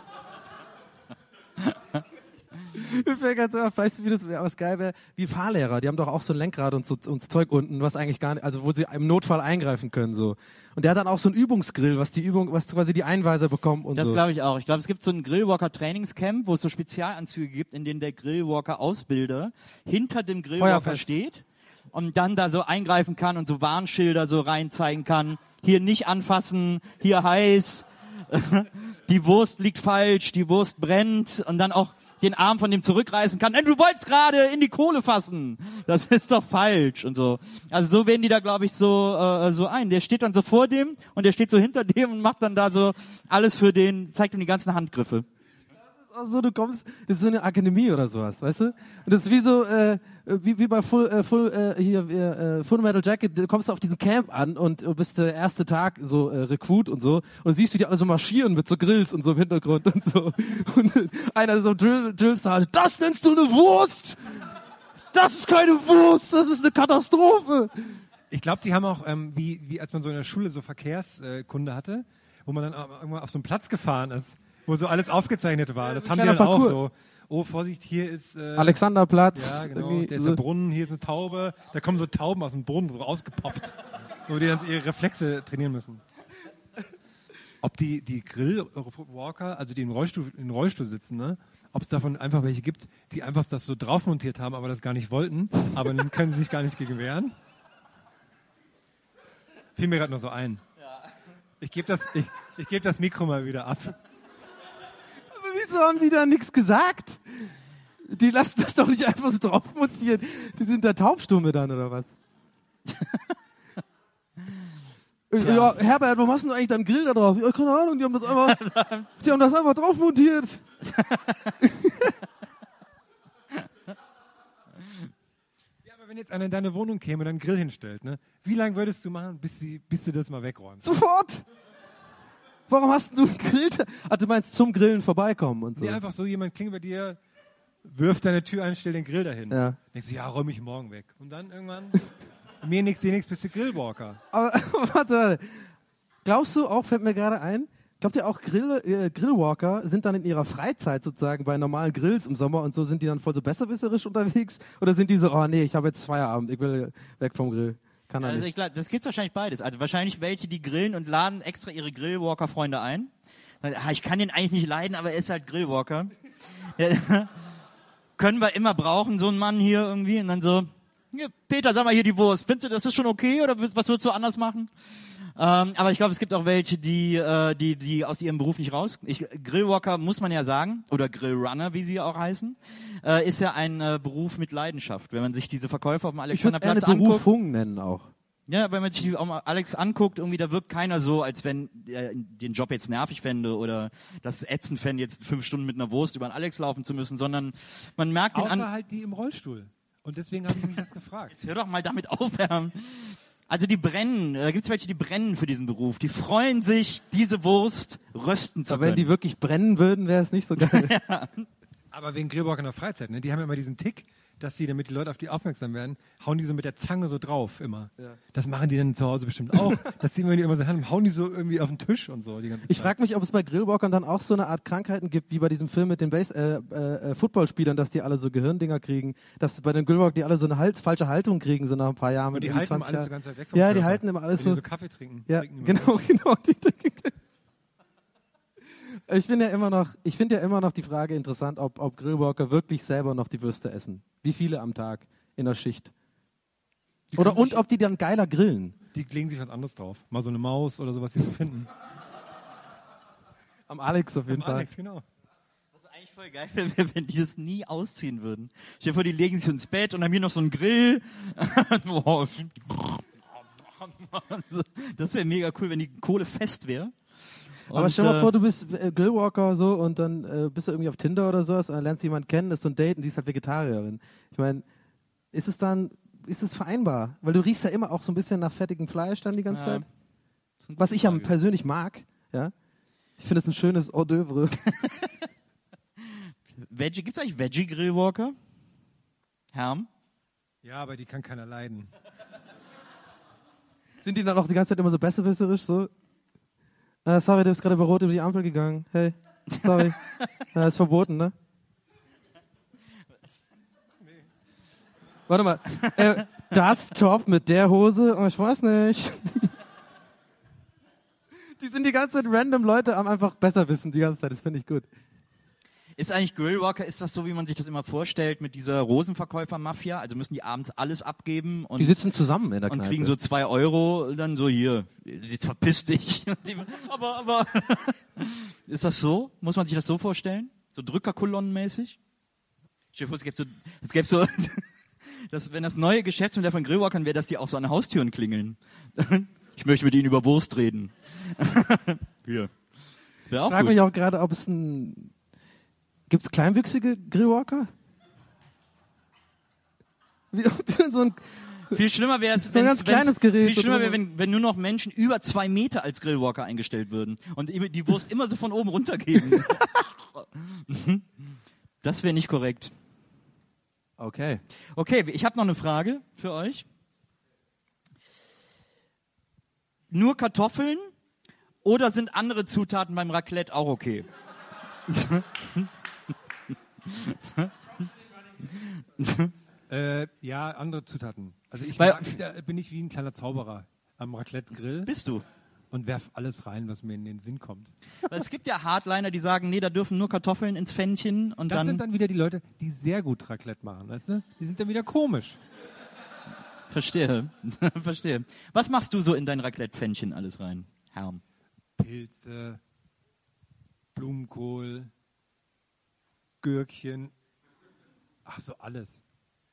Speaker 5: Mir fällt ganz auf, weißt du, wie das wäre, was geil wäre? Wie Fahrlehrer, die haben doch auch so ein Lenkrad und so und Zeug unten, was eigentlich gar nicht, also wo sie im Notfall eingreifen können, so. Und der hat dann auch so einen Übungsgrill, was die Übung, was quasi die Einweiser bekommen und
Speaker 6: Das
Speaker 5: so.
Speaker 6: glaube ich auch. Ich glaube, es gibt so ein Grillwalker-Trainingscamp, wo es so Spezialanzüge gibt, in denen der Grillwalker-Ausbilder hinter dem Grillwalker
Speaker 5: Feuerfest.
Speaker 6: steht und dann da so eingreifen kann und so Warnschilder so reinzeigen kann. Hier nicht anfassen, hier heiß, die Wurst liegt falsch, die Wurst brennt und dann auch den Arm von dem zurückreißen kann. Nein, du wolltest gerade in die Kohle fassen. Das ist doch falsch und so. Also so werden die da, glaube ich, so äh, so ein. Der steht dann so vor dem und der steht so hinter dem und macht dann da so alles für den, zeigt ihm die ganzen Handgriffe.
Speaker 5: Also du kommst, das ist so eine Akademie oder sowas, weißt du? Und das ist wie so, äh, wie, wie bei Full, äh, Full, äh, hier, äh, Full Metal Jacket, du kommst auf diesen Camp an und du bist der erste Tag so äh, Rekrut und so und siehst, wie die alle so marschieren mit so Grills und so im Hintergrund und so. Und einer so Drill, Drillstar, das nennst du eine Wurst! Das ist keine Wurst, das ist eine Katastrophe!
Speaker 7: Ich glaube, die haben auch, ähm, wie, wie als man so in der Schule so Verkehrskunde hatte, wo man dann auch irgendwann auf so einen Platz gefahren ist, wo so alles aufgezeichnet war. Das
Speaker 5: so ein
Speaker 7: haben die dann
Speaker 5: kleiner
Speaker 7: auch
Speaker 5: Parcours.
Speaker 7: so. Oh, Vorsicht, hier ist... Äh,
Speaker 5: Alexanderplatz.
Speaker 7: Ja, genau.
Speaker 5: irgendwie
Speaker 7: Der ist
Speaker 5: so.
Speaker 7: der Brunnen, hier ist eine Taube. Da kommen so Tauben aus dem Boden so rausgepoppt, wo die dann ihre Reflexe trainieren müssen. Ob die, die Grillwalker, also die im Rollstuhl, im Rollstuhl sitzen, ne? Ob es davon einfach welche gibt, die einfach das so drauf montiert haben, aber das gar nicht wollten, aber dann können sie sich gar nicht gegen wehren. Fiel mir gerade noch so ein. Ich gebe das, ich, ich geb das Mikro mal wieder ab.
Speaker 5: Aber wieso haben die da nichts gesagt? Die lassen das doch nicht einfach so drauf montieren. Die sind da Taubstumme dann, oder was? Ja, Herbert, warum hast du eigentlich deinen Grill da drauf? Ja, keine Ahnung, die haben das einfach, die haben das einfach drauf montiert.
Speaker 7: Ja, aber wenn jetzt einer in deine Wohnung käme und einen Grill hinstellt, ne? Wie lange würdest du machen, bis, die, bis du das mal wegräumst?
Speaker 5: Sofort! Warum hast du einen Grill? da- Ah, du meinst zum Grillen vorbeikommen und so.
Speaker 7: Nee, einfach so, jemand klingelt bei dir, wirft deine Tür ein, stell den Grill dahin.
Speaker 5: Ja.
Speaker 7: Denkst du, ja, räume ich morgen weg. Und dann irgendwann, mir nix, dir nix, bist du Grillwalker.
Speaker 5: Aber warte, warte. Glaubst du auch, fällt mir gerade ein, glaubt ihr auch Grill, äh, Grillwalker sind dann in ihrer Freizeit sozusagen bei normalen Grills im Sommer und so, sind die dann voll so besserwisserisch unterwegs? Oder sind die so, oh nee, ich habe jetzt Feierabend, ich will weg vom Grill? Kann er
Speaker 6: Also
Speaker 5: nicht.
Speaker 6: ich glaube, das gibt's wahrscheinlich beides. Also wahrscheinlich welche, die grillen und laden extra ihre Grillwalker-Freunde ein. Ah, ich kann den eigentlich nicht leiden, aber er ist halt Grillwalker. Ja, können wir immer brauchen, so einen Mann hier irgendwie. Und dann so, hier, Peter, sag mal hier die Wurst. Findest du, das ist schon okay oder was würdest du anders machen? Ähm, aber ich glaube, es gibt auch welche, die, äh, die, die aus ihrem Beruf nicht raus. Ich, Grillwalker muss man ja sagen, oder Grillrunner, wie sie auch heißen, äh, ist ja ein äh, Beruf mit Leidenschaft. Wenn man sich diese Verkäufer auf dem
Speaker 5: Ich würde es eher eine
Speaker 6: Alexanderplatz anguckt.
Speaker 5: Berufung nennen auch.
Speaker 6: Ja, wenn man sich die auch mal Alex anguckt, irgendwie, da wirkt keiner so, als wenn er den Job jetzt nervig fände oder das ätzend fände, jetzt fünf Stunden mit einer Wurst über einen Alex laufen zu müssen, sondern man merkt den
Speaker 7: Außer
Speaker 6: an.
Speaker 7: halt die im Rollstuhl. Und deswegen habe ich mich das gefragt.
Speaker 6: Jetzt hör doch mal damit auf, Herr. Also die brennen, da gibt's welche, die brennen für diesen Beruf. Die freuen sich, diese Wurst rösten zu
Speaker 5: Aber wenn
Speaker 6: können.
Speaker 5: die wirklich brennen würden, wäre es nicht so geil.
Speaker 7: Aber wegen Grillwalker in der Freizeit, ne? Die haben ja immer diesen Tick, dass sie, damit die Leute auf die aufmerksam werden, hauen die so mit der Zange so drauf immer. Ja. Das machen die dann zu Hause bestimmt auch. Das sehen wir, wenn die immer so haben, hauen die so irgendwie auf den Tisch und so. Die ganze Zeit.
Speaker 5: Ich frage mich, ob es bei Grillwalkern dann auch so eine Art Krankheiten gibt, wie bei diesem Film mit den Base äh, äh, Footballspielern, dass die alle so Gehirndinger kriegen, dass bei den Grillwalkern die alle so eine Hals falsche Haltung kriegen, so nach ein paar Jahren.
Speaker 7: Und die halten immer alles so ganz weit weg vom
Speaker 5: Ja,
Speaker 7: Körper.
Speaker 5: die halten immer alles
Speaker 7: wenn
Speaker 5: so.
Speaker 7: Die so Kaffee trinken.
Speaker 5: Ja,
Speaker 7: trinken
Speaker 5: genau, genau. Die trinken. Ich finde ja immer noch, ich finde ja immer noch die Frage interessant, ob, ob Grillwalker wirklich selber noch die Würste essen. Wie viele am Tag in der Schicht?
Speaker 7: Die
Speaker 5: Oder und
Speaker 7: sich,
Speaker 5: ob die dann geiler grillen.
Speaker 7: Die legen sich was anderes drauf. Mal so eine Maus oder sowas, die so finden.
Speaker 5: Am Alex auf jeden
Speaker 7: Am
Speaker 5: Fall.
Speaker 7: Alex, genau.
Speaker 6: Das ist eigentlich voll geil, wenn, wenn die das nie ausziehen würden. Stell dir vor, die legen sich ins Bett und haben hier noch so einen Grill. Das wäre mega cool, wenn die Kohle fest wäre.
Speaker 5: Aber
Speaker 6: Und,
Speaker 5: stell dir mal
Speaker 6: äh,
Speaker 5: vor, du bist äh, Grillwalker so und dann äh, bist du irgendwie auf Tinder oder sowas und dann lernst du jemanden kennen, das ist so ein Date und die ist halt Vegetarierin. Ich meine, ist es dann, ist es vereinbar? Weil du riechst ja immer auch so ein bisschen nach fettigem Fleisch dann die ganze
Speaker 6: Ja.
Speaker 5: Zeit. Was ich ja persönlich mag, ja. Ich finde es ein schönes Hors d'oeuvre.
Speaker 6: Veggie, gibt's eigentlich Veggie-Grillwalker? Herm?
Speaker 7: Ja, aber die kann keiner leiden.
Speaker 5: Sind die dann auch die ganze Zeit immer so besserwisserisch so? Uh, sorry, du bist gerade über Rot über die Ampel gegangen. Hey, sorry. uh, ist verboten, ne? Nee. Warte mal. Äh, das Top mit der Hose? Oh, ich weiß nicht. Die sind die ganze Zeit random Leute am einfach besser wissen die ganze Zeit. Das finde ich gut.
Speaker 6: Ist eigentlich Grillwalker, ist das so, wie man sich das immer vorstellt, mit dieser Rosenverkäufer-Mafia? Also müssen die abends alles abgeben und,
Speaker 5: Die sitzen zusammen in der
Speaker 6: und
Speaker 5: Kneipe.
Speaker 6: kriegen so zwei Euro, dann so hier, jetzt verpiss dich. aber, aber, ist das so? Muss man sich das so vorstellen? So Drückerkolonnenmäßig? Stell dir vor, es gäbe so, es gäbe so, dass, wenn das neue Geschäftsmodell von Grillwalkern wäre, dass die auch so an Haustüren klingeln. Ich möchte mit Ihnen über Wurst reden. Hier. Wäre auch
Speaker 5: Ich frage
Speaker 6: gut.
Speaker 5: mich auch gerade, ob es ein... Gibt es kleinwüchsige Grillwalker? Wie, so ein,
Speaker 6: Viel schlimmer wäre es,
Speaker 5: ein
Speaker 6: wenn
Speaker 5: ganz kleines Gerät
Speaker 6: viel
Speaker 5: so
Speaker 6: schlimmer wäre,
Speaker 5: drüber.
Speaker 6: wenn, wenn nur noch Menschen über zwei Meter als Grillwalker eingestellt würden und immer- die Wurst immer so von oben runtergeben. Das wäre nicht korrekt.
Speaker 5: Okay.
Speaker 6: Okay, ich habe noch eine Frage für euch. Nur Kartoffeln oder sind andere Zutaten beim Raclette auch okay?
Speaker 7: Äh, ja, andere Zutaten. Also ich
Speaker 6: Weil-
Speaker 7: mag, da bin ich wie ein kleiner Zauberer am Raclette-Grill
Speaker 6: Bist du?
Speaker 7: und werf alles rein, was mir in den Sinn kommt.
Speaker 6: Weil es gibt ja Hardliner, die sagen, nee, da dürfen nur Kartoffeln ins Pfännchen und
Speaker 7: Das
Speaker 6: dann,
Speaker 7: sind dann wieder die Leute, die sehr gut Raclette machen, weißt du? Die sind dann wieder komisch.
Speaker 6: Verstehe. Verstehe. Was machst du so in dein Raclette-Pfännchen alles rein, Herm?
Speaker 7: Pilze, Blumenkohl, Gürkchen, ach so alles.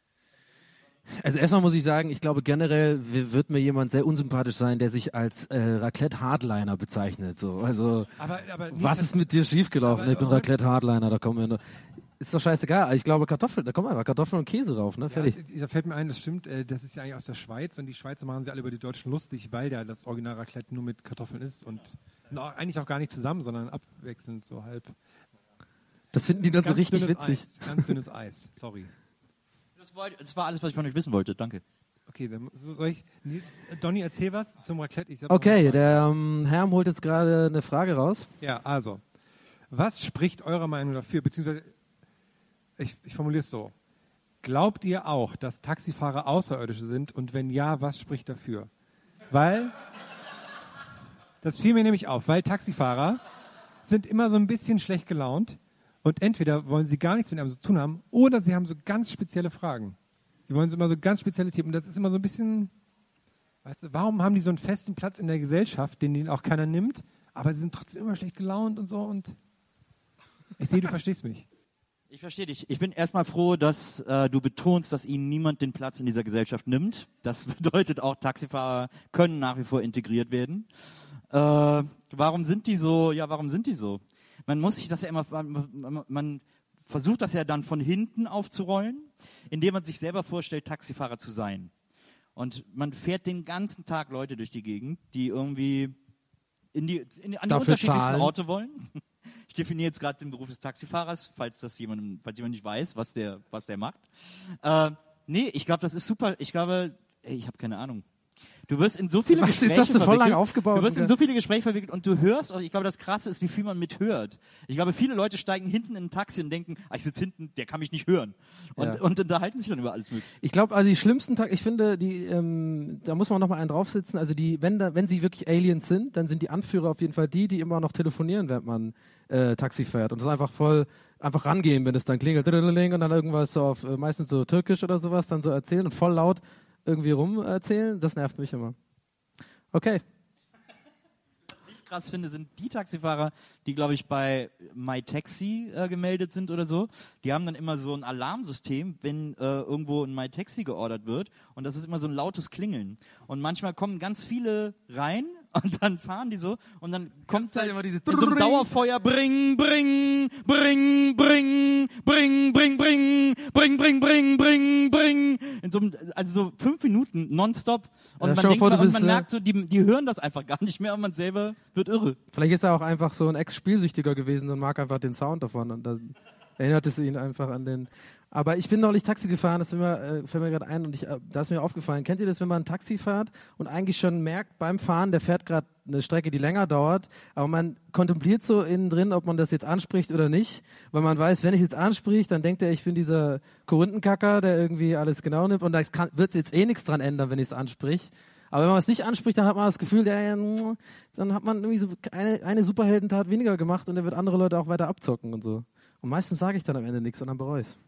Speaker 5: Also erstmal muss ich sagen, ich glaube generell w- wird mir jemand sehr unsympathisch sein, der sich als äh, Raclette-Hardliner bezeichnet. So. Also
Speaker 7: Aber, aber nicht,
Speaker 5: was
Speaker 7: dass-
Speaker 5: ist mit dir schiefgelaufen?
Speaker 7: aber-
Speaker 5: Ich bin
Speaker 7: aber-
Speaker 5: Raclette-Hardliner, da kommen wir nur. Ist doch scheißegal. Ich glaube Kartoffeln, da kommen einfach Kartoffeln und Käse rauf, ne? Fertig.
Speaker 7: Ja, da fällt mir ein, das stimmt, äh, das ist ja eigentlich aus der Schweiz und die Schweizer machen sie alle über die Deutschen lustig, weil ja das Original Raclette nur mit Kartoffeln ist und und auch, eigentlich auch gar nicht zusammen, sondern abwechselnd so halb.
Speaker 5: Das finden die dann so
Speaker 7: Ganz
Speaker 5: richtig
Speaker 7: dünnes
Speaker 5: witzig.
Speaker 7: Eis, ganz dünnes Eis, sorry.
Speaker 6: Das war, das war alles, was ich von euch wissen wollte. Danke.
Speaker 7: Okay, dann soll ich, nee, Donny, erzähl was zum Raclette. Ich sag noch
Speaker 5: Okay,
Speaker 7: was.
Speaker 5: der ähm, Herm holt jetzt gerade eine Frage raus.
Speaker 7: Ja, also, was spricht eurer Meinung dafür, beziehungsweise, ich, ich formuliere es so, glaubt ihr auch, dass Taxifahrer Außerirdische sind und wenn ja, was spricht dafür? Weil, das fiel mir nämlich auf, weil Taxifahrer sind immer so ein bisschen schlecht gelaunt und entweder wollen sie gar nichts mit einem zu tun haben oder sie haben so ganz spezielle Fragen. Die wollen so immer so ganz spezielle Themen und das ist immer so ein bisschen, weißt du, warum haben die so einen festen Platz in der Gesellschaft, den den auch keiner nimmt, aber sie sind trotzdem immer schlecht gelaunt und so und ich sehe, du verstehst mich.
Speaker 6: Ich verstehe dich. Ich bin erstmal froh, dass äh, du betonst, dass ihnen niemand den Platz in dieser Gesellschaft nimmt. Das bedeutet auch, Taxifahrer können nach wie vor integriert werden. Äh, warum sind die so? Ja, warum sind die so? Man muss sich das ja immer, man, man, man versucht das ja dann von hinten aufzurollen, indem man sich selber vorstellt, Taxifahrer zu sein. Und man fährt den ganzen Tag Leute durch die Gegend, die irgendwie in die, in die, an die
Speaker 5: Dafür
Speaker 6: unterschiedlichsten
Speaker 5: zahlen.
Speaker 6: Orte wollen. Ich definiere jetzt gerade den Beruf des Taxifahrers, falls das jemand, falls jemand nicht weiß, was der, was der macht. Äh, nee, ich glaube, das ist super. Ich glaube, ey, ich habe keine Ahnung. Du wirst in so viele
Speaker 5: Was,
Speaker 6: Gespräche
Speaker 5: jetzt hast du voll
Speaker 6: verwickelt.
Speaker 5: lang aufgebaut,
Speaker 6: Du wirst in
Speaker 5: oder?
Speaker 6: so viele Gespräche verwickelt und du hörst, und ich glaube, das Krasse ist, wie viel man mithört. Ich glaube, viele Leute steigen hinten in ein Taxi und denken, ah, ich sitze hinten, der kann mich nicht hören. Und,
Speaker 5: Ja.
Speaker 6: und unterhalten sich dann über alles mögliche.
Speaker 5: Ich glaube, also die schlimmsten Tag, ich finde, die, ähm, da muss man noch mal einen draufsitzen. Also die, wenn da, wenn sie wirklich Aliens sind, dann sind die Anführer auf jeden Fall die, die immer noch telefonieren, während man äh, Taxi fährt. Und das ist einfach voll, einfach rangehen, wenn es dann klingelt, und dann irgendwas so auf, äh, meistens so türkisch oder sowas, dann so erzählen und voll laut irgendwie rum erzählen. Das nervt mich immer. Okay.
Speaker 6: Was ich krass finde, sind die Taxifahrer, die, glaube ich, bei MyTaxi äh, gemeldet sind oder so. Die haben dann immer so ein Alarmsystem, wenn äh, irgendwo ein MyTaxi geordert wird. Und das ist immer so ein lautes Klingeln. Und manchmal kommen ganz viele rein und dann fahren die so und dann kommt
Speaker 5: Zeit
Speaker 6: halt
Speaker 5: immer diese
Speaker 6: in so einem Dauerfeuer bring, bring, bring, bring, bring, bring, bring, bring, bring, bring, bring, bring. In so einem, also so fünf Minuten nonstop. Und
Speaker 5: Ja,
Speaker 6: man,
Speaker 5: stell dir
Speaker 6: denkt,
Speaker 5: vor, du
Speaker 6: und
Speaker 5: bist,
Speaker 6: man
Speaker 5: äh,
Speaker 6: merkt so, die, die hören das einfach gar nicht mehr und man selber wird irre.
Speaker 5: Vielleicht ist er auch einfach so ein Ex-Spielsüchtiger gewesen und mag einfach den Sound davon. Und dann erinnert es ihn einfach an den. Aber ich bin neulich Taxi gefahren, das ist mir, äh, fällt mir gerade ein und ich, äh, da ist mir aufgefallen. Kennt ihr das, wenn man ein Taxi fährt und eigentlich schon merkt beim Fahren, der fährt gerade eine Strecke, die länger dauert, aber man kontempliert so innen drin, ob man das jetzt anspricht oder nicht, weil man weiß, wenn ich jetzt anspricht, dann denkt er, ich bin dieser Korinthenkacker, der irgendwie alles genau nimmt und da kann, wird jetzt eh nichts dran ändern, wenn ich es ansprich. Aber wenn man es nicht anspricht, dann hat man das Gefühl, der, dann hat man irgendwie so eine, eine Superheldentat weniger gemacht und der wird andere Leute auch weiter abzocken und so. Und meistens sage ich dann am Ende nichts und dann bereue ich es.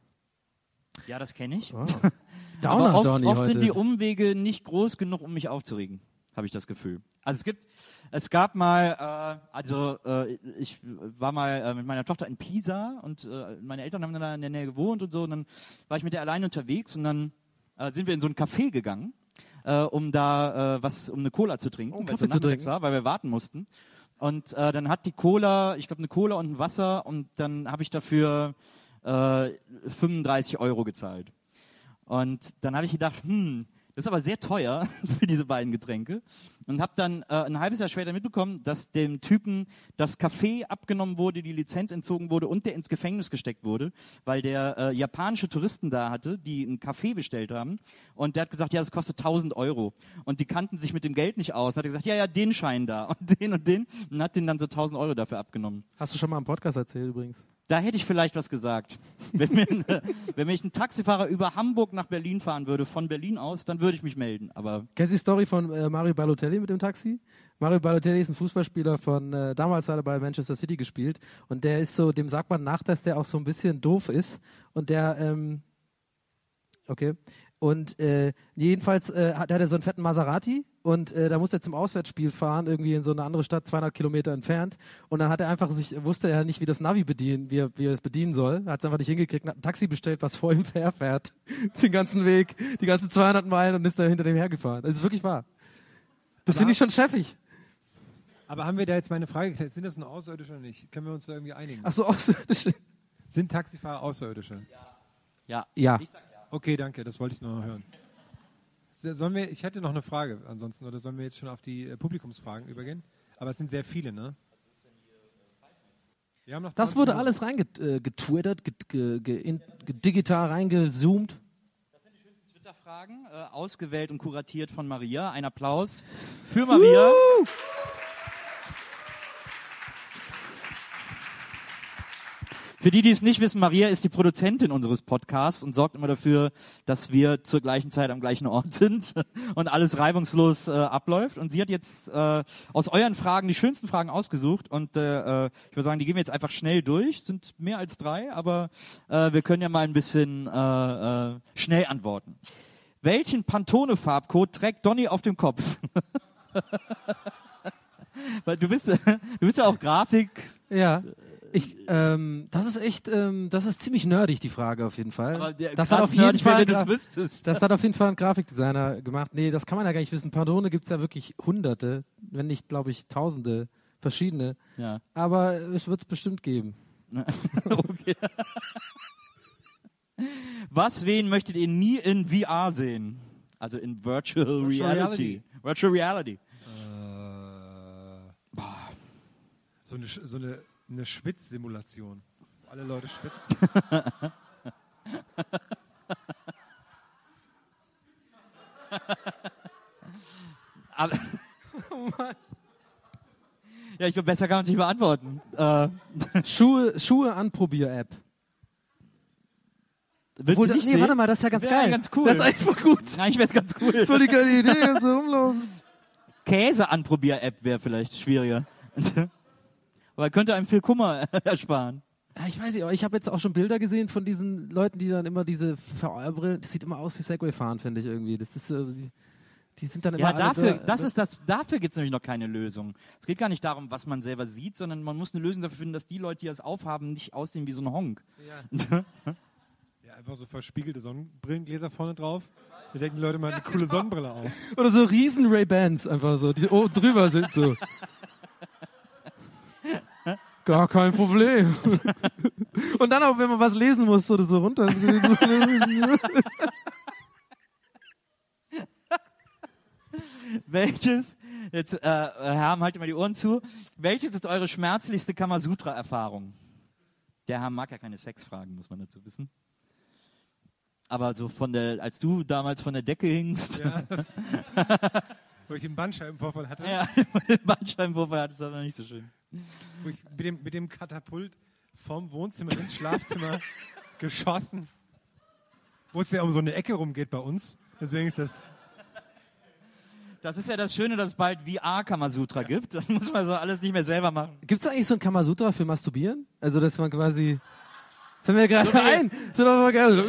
Speaker 6: Ja, das kenne ich.
Speaker 5: Wow.
Speaker 6: Aber
Speaker 5: Downer,
Speaker 6: oft,
Speaker 5: Donny
Speaker 6: oft
Speaker 5: heute.
Speaker 6: sind die Umwege nicht groß genug, um mich aufzuregen, habe ich das Gefühl. Also es gibt, es gab mal, äh, also äh, ich war mal äh, mit meiner Tochter in Pisa und äh, meine Eltern haben dann da in der Nähe gewohnt und so und dann war ich mit der alleine unterwegs und dann äh, sind wir in so ein Café gegangen, äh, um da äh, was, um eine Cola zu trinken,
Speaker 5: Um
Speaker 6: weil es
Speaker 5: Kaffee
Speaker 6: so
Speaker 5: zu
Speaker 6: nachmittags
Speaker 5: trinken.
Speaker 6: war, weil wir warten mussten. Und äh, dann hat die Cola, ich glaube eine Cola und ein Wasser und dann habe ich dafür äh, fünfunddreißig Euro gezahlt. Und dann habe ich gedacht, hm, das ist aber sehr teuer für diese beiden Getränke. Und habe dann äh, ein halbes Jahr später mitbekommen, dass dem Typen das Café abgenommen wurde, die Lizenz entzogen wurde und der ins Gefängnis gesteckt wurde, weil der äh, japanische Touristen da hatte, die ein Café bestellt haben. Und der hat gesagt, ja, das kostet tausend Euro. Und die kannten sich mit dem Geld nicht aus. Hat er gesagt, ja, ja, den Schein da und den und den. Und hat den dann so tausend Euro dafür abgenommen.
Speaker 5: Hast du schon mal im Podcast erzählt übrigens?
Speaker 6: Da hätte ich vielleicht was gesagt. Wenn mir, eine, wenn mich ein Taxifahrer über Hamburg nach Berlin fahren würde, von Berlin aus, dann würde ich mich melden. Aber
Speaker 5: Kennst du die Story von äh, Mario Balotelli mit dem Taxi? Mario Balotelli ist ein Fußballspieler von, äh, damals hat er bei Manchester City gespielt und der ist so, dem sagt man nach, dass der auch so ein bisschen doof ist und der, ähm, okay, und äh, jedenfalls äh, hat, hat er so einen fetten Maserati und äh, da muss er zum Auswärtsspiel fahren, irgendwie in so eine andere Stadt, zweihundert Kilometer entfernt und dann hat er einfach sich, wusste er nicht, wie das Navi bedienen, wie er, wie er es bedienen soll, hat es einfach nicht hingekriegt, hat ein Taxi bestellt, was vor ihm herfährt, den ganzen Weg, die ganzen zweihundert Meilen und ist da hinter dem hergefahren. Das ist wirklich wahr. Das finde ich schon chefig.
Speaker 7: Aber haben wir da jetzt meine Frage geklärt, sind das nur Außerirdische oder nicht? Können wir uns da irgendwie einigen?
Speaker 5: Ach so, außerirdisch.
Speaker 7: Sind Taxifahrer Außerirdische?
Speaker 6: ja.
Speaker 5: Ja.
Speaker 6: Ich sag ja.
Speaker 7: Okay, danke, das wollte ich nur noch hören. Sollen wir, ich hätte noch eine Frage ansonsten, oder sollen wir jetzt schon auf die äh, Publikumsfragen übergehen? Aber es sind sehr viele, ne? Wir haben noch
Speaker 5: Das
Speaker 7: zwanzig
Speaker 5: wurde
Speaker 7: Minuten.
Speaker 5: alles reingetwittert, get, ge, ge, in, ge, digital reingezoomt.
Speaker 6: Das sind die schönsten Twitter-Fragen, äh, ausgewählt und kuratiert von Maria. Ein Applaus für Maria.
Speaker 5: Uh!
Speaker 6: Für die, die es nicht wissen, Maria ist die Produzentin unseres Podcasts und sorgt immer dafür, dass wir zur gleichen Zeit am gleichen Ort sind und alles reibungslos äh, abläuft. Und sie hat jetzt äh, aus euren Fragen die schönsten Fragen ausgesucht und äh, ich würde sagen, die gehen wir jetzt einfach schnell durch. Sind mehr als drei, aber äh, wir können ja mal ein bisschen äh, äh, schnell antworten. Welchen Pantone-Farbcode trägt Donny auf dem Kopf? Weil du bist, du bist ja auch Grafik.
Speaker 5: Ja. Ich, ähm, das ist echt, ähm, das ist ziemlich nerdig, die Frage auf jeden Fall.
Speaker 6: Aber der
Speaker 5: das
Speaker 6: krass
Speaker 5: hat auf jeden
Speaker 6: nerdig,
Speaker 5: Fall,
Speaker 6: wenn du das
Speaker 5: Gra-
Speaker 6: wüsstest.
Speaker 5: das hat auf jeden Fall ein Grafikdesigner gemacht. Nee, das kann man ja gar nicht wissen. Pantone gibt's ja wirklich hunderte, wenn nicht, glaube ich, tausende verschiedene.
Speaker 6: Ja.
Speaker 5: Aber es wird's bestimmt geben.
Speaker 6: Okay. Was, wen möchtet ihr nie in V R sehen? Also in Virtual,
Speaker 7: Virtual
Speaker 6: Reality. Virtual Reality.
Speaker 7: Äh, so eine, Sch- so eine eine Schwitzsimulation. Wo alle Leute schwitzen.
Speaker 6: Aber ja, ich glaube, besser kann man sich beantworten. Äh,
Speaker 5: Schuhe, Schuhe Anprobier-App.
Speaker 6: willst
Speaker 5: Obwohl,
Speaker 6: du
Speaker 5: das,
Speaker 6: nicht
Speaker 5: nee,
Speaker 6: sehen?
Speaker 5: warte mal, das ist ja ganz
Speaker 6: Ja,
Speaker 5: geil.
Speaker 6: ganz cool.
Speaker 5: Das ist einfach gut.
Speaker 6: Eigentlich wäre es ganz cool.
Speaker 5: Das war die geile Idee, ganz so rumlaufen.
Speaker 6: Käse-Anprobier-App wäre vielleicht schwieriger. Aber könnte einem viel Kummer ersparen.
Speaker 5: Ja, ich weiß nicht, aber ich habe jetzt auch schon Bilder gesehen von diesen Leuten, die dann immer diese V R-Brillen, das sieht immer aus wie Segway fahren, finde ich irgendwie. Das ist, äh, die, die sind dann immer
Speaker 6: Ja,
Speaker 5: alle
Speaker 6: dafür,
Speaker 5: so,
Speaker 6: das ist das, dafür gibt es nämlich noch keine Lösung. Es geht gar nicht darum, was man selber sieht, sondern man muss eine Lösung dafür finden, dass die Leute, die das aufhaben, nicht aussehen wie so ein Honk.
Speaker 7: Ja. Ja, einfach so verspiegelte Sonnenbrillengläser vorne drauf. Da denken die Leute mal eine coole Sonnenbrille auf.
Speaker 5: Oder so riesen Ray-Bans einfach so, die oben drüber sind so. Gar kein Problem. Und dann auch, wenn man was lesen muss, oder so runter.
Speaker 6: Welches, jetzt, äh, Herr, haltet mal die Ohren zu. Welches ist eure schmerzlichste Kamasutra-Erfahrung? Der Herr mag ja keine Sexfragen, muss man dazu wissen. Aber so von der, als du damals von der Decke hingst.
Speaker 7: Ja, das, wo ich den Bandscheibenvorfall hatte.
Speaker 6: Ja, den Bandscheibenvorfall hattest du aber nicht so schön.
Speaker 7: Wo ich mit dem, mit dem Katapult vom Wohnzimmer ins Schlafzimmer geschossen. Wo es ja um so eine Ecke rumgeht bei uns. Deswegen ist das...
Speaker 6: Das ist ja das Schöne, dass es bald V R-Kamasutra gibt. Dann muss man so alles nicht mehr selber machen.
Speaker 5: Gibt es eigentlich so ein Kamasutra für Masturbieren? Also, dass man quasi... Fällt mir gerade
Speaker 6: So
Speaker 5: ein. So doch mal geil.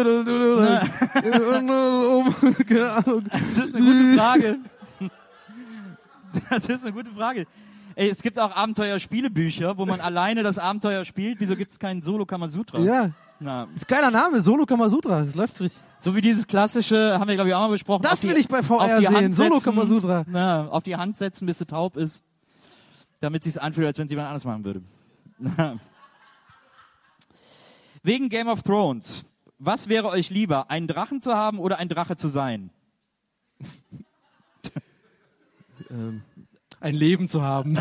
Speaker 5: Keine Ahnung.
Speaker 6: Das ist eine gute Frage. Das ist eine gute Frage. Ey, es gibt auch Abenteuer-Spielebücher, wo man alleine das Abenteuer spielt. Wieso gibt es keinen Solo-Kamasutra?
Speaker 5: Ja.
Speaker 6: Na,
Speaker 5: Das ist ein geiler Name, Solo Kamasutra. Das läuft richtig.
Speaker 6: so wie dieses klassische, haben wir glaube ich auch mal besprochen.
Speaker 5: Das
Speaker 6: auf die-
Speaker 5: will ich bei V R
Speaker 6: auf die
Speaker 5: sehen,
Speaker 6: Hand
Speaker 5: Solo
Speaker 6: setzen,
Speaker 5: Kamasutra.
Speaker 6: Na, auf die Hand setzen, bis sie taub ist. Damit sie es anfühlt, als wenn es jemand anders machen würde. Wegen Game of Thrones. Was wäre euch lieber, einen Drachen zu haben oder ein Drache zu sein?
Speaker 5: Ähm, ein Leben zu haben.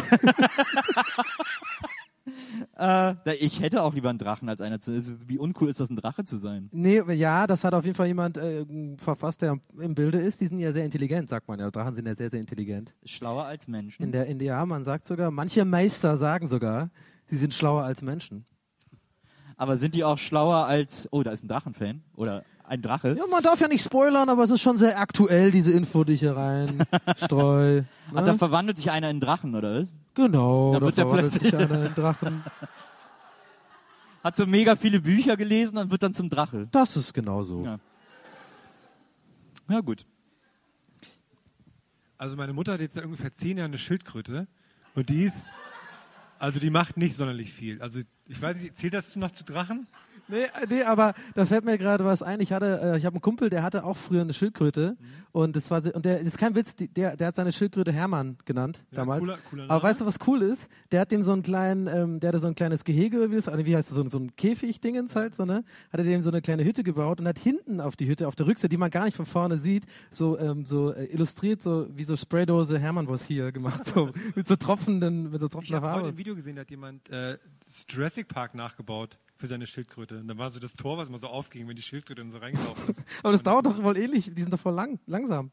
Speaker 6: Äh, ich hätte auch lieber einen Drachen als einer zu sein. Wie uncool ist das, ein Drache zu sein?
Speaker 5: Nee, ja, das hat auf jeden Fall jemand äh, verfasst, der im Bilde ist. Die sind ja sehr intelligent, sagt man ja. Drachen sind ja sehr, sehr intelligent.
Speaker 6: Schlauer als Menschen.
Speaker 5: In der, in der, ja, man sagt sogar, manche Meister sagen sogar, sie sind schlauer als Menschen.
Speaker 6: Aber sind die auch schlauer als... Oh, da ist ein Drachenfan. Oder ein Drache.
Speaker 5: Ja, man darf ja nicht spoilern, aber es ist schon sehr aktuell, diese Info, die ich hier rein streu.
Speaker 6: Und da verwandelt sich einer in Drachen, oder was?
Speaker 5: Genau,
Speaker 6: Da
Speaker 5: da
Speaker 6: wird der
Speaker 5: verwandelt sich
Speaker 6: plötzlich-
Speaker 5: einer in Drachen.
Speaker 6: Hat so mega viele Bücher gelesen und wird dann zum Drache.
Speaker 5: Das ist genau so.
Speaker 6: Ja. Ja, gut.
Speaker 7: Also meine Mutter hat jetzt seit ungefähr zehn Jahren eine Schildkröte. Und die ist... Also die macht nicht sonderlich viel. Also ich weiß nicht, zählt das noch zu Drachen?
Speaker 5: Nee, nee, aber da fällt mir gerade was ein. Ich hatte, äh, ich habe einen Kumpel, der hatte auch früher eine Schildkröte mhm. und das war se- und der das ist kein Witz, die, der, der hat seine Schildkröte Hermann genannt
Speaker 7: Ja,
Speaker 5: damals.
Speaker 7: cooler- cooler
Speaker 5: aber
Speaker 7: Name.
Speaker 5: weißt du, was cool ist? Der hat dem so einen kleinen, ähm, der hatte so ein kleines Gehege, wie, das, wie heißt das, so, so ein Käfig-Dingens halt so ne? Hat er dem so eine kleine Hütte gebaut und hat hinten auf die Hütte, auf der Rückseite, die man gar nicht von vorne sieht, so ähm, so äh, illustriert, so wie so Spraydose Hermann was hier gemacht, so mit so tropfenden, mit so
Speaker 7: Ich
Speaker 5: tropfender
Speaker 7: habe heute
Speaker 5: Farbe.
Speaker 7: ein Video gesehen, da hat jemand äh, das Jurassic Park nachgebaut für seine Schildkröte. Und dann war so das Tor, was immer so aufging, wenn die Schildkröte dann so reingelaufen ist.
Speaker 5: Aber das dauert doch wohl ähnlich. Die sind doch voll lang, langsam.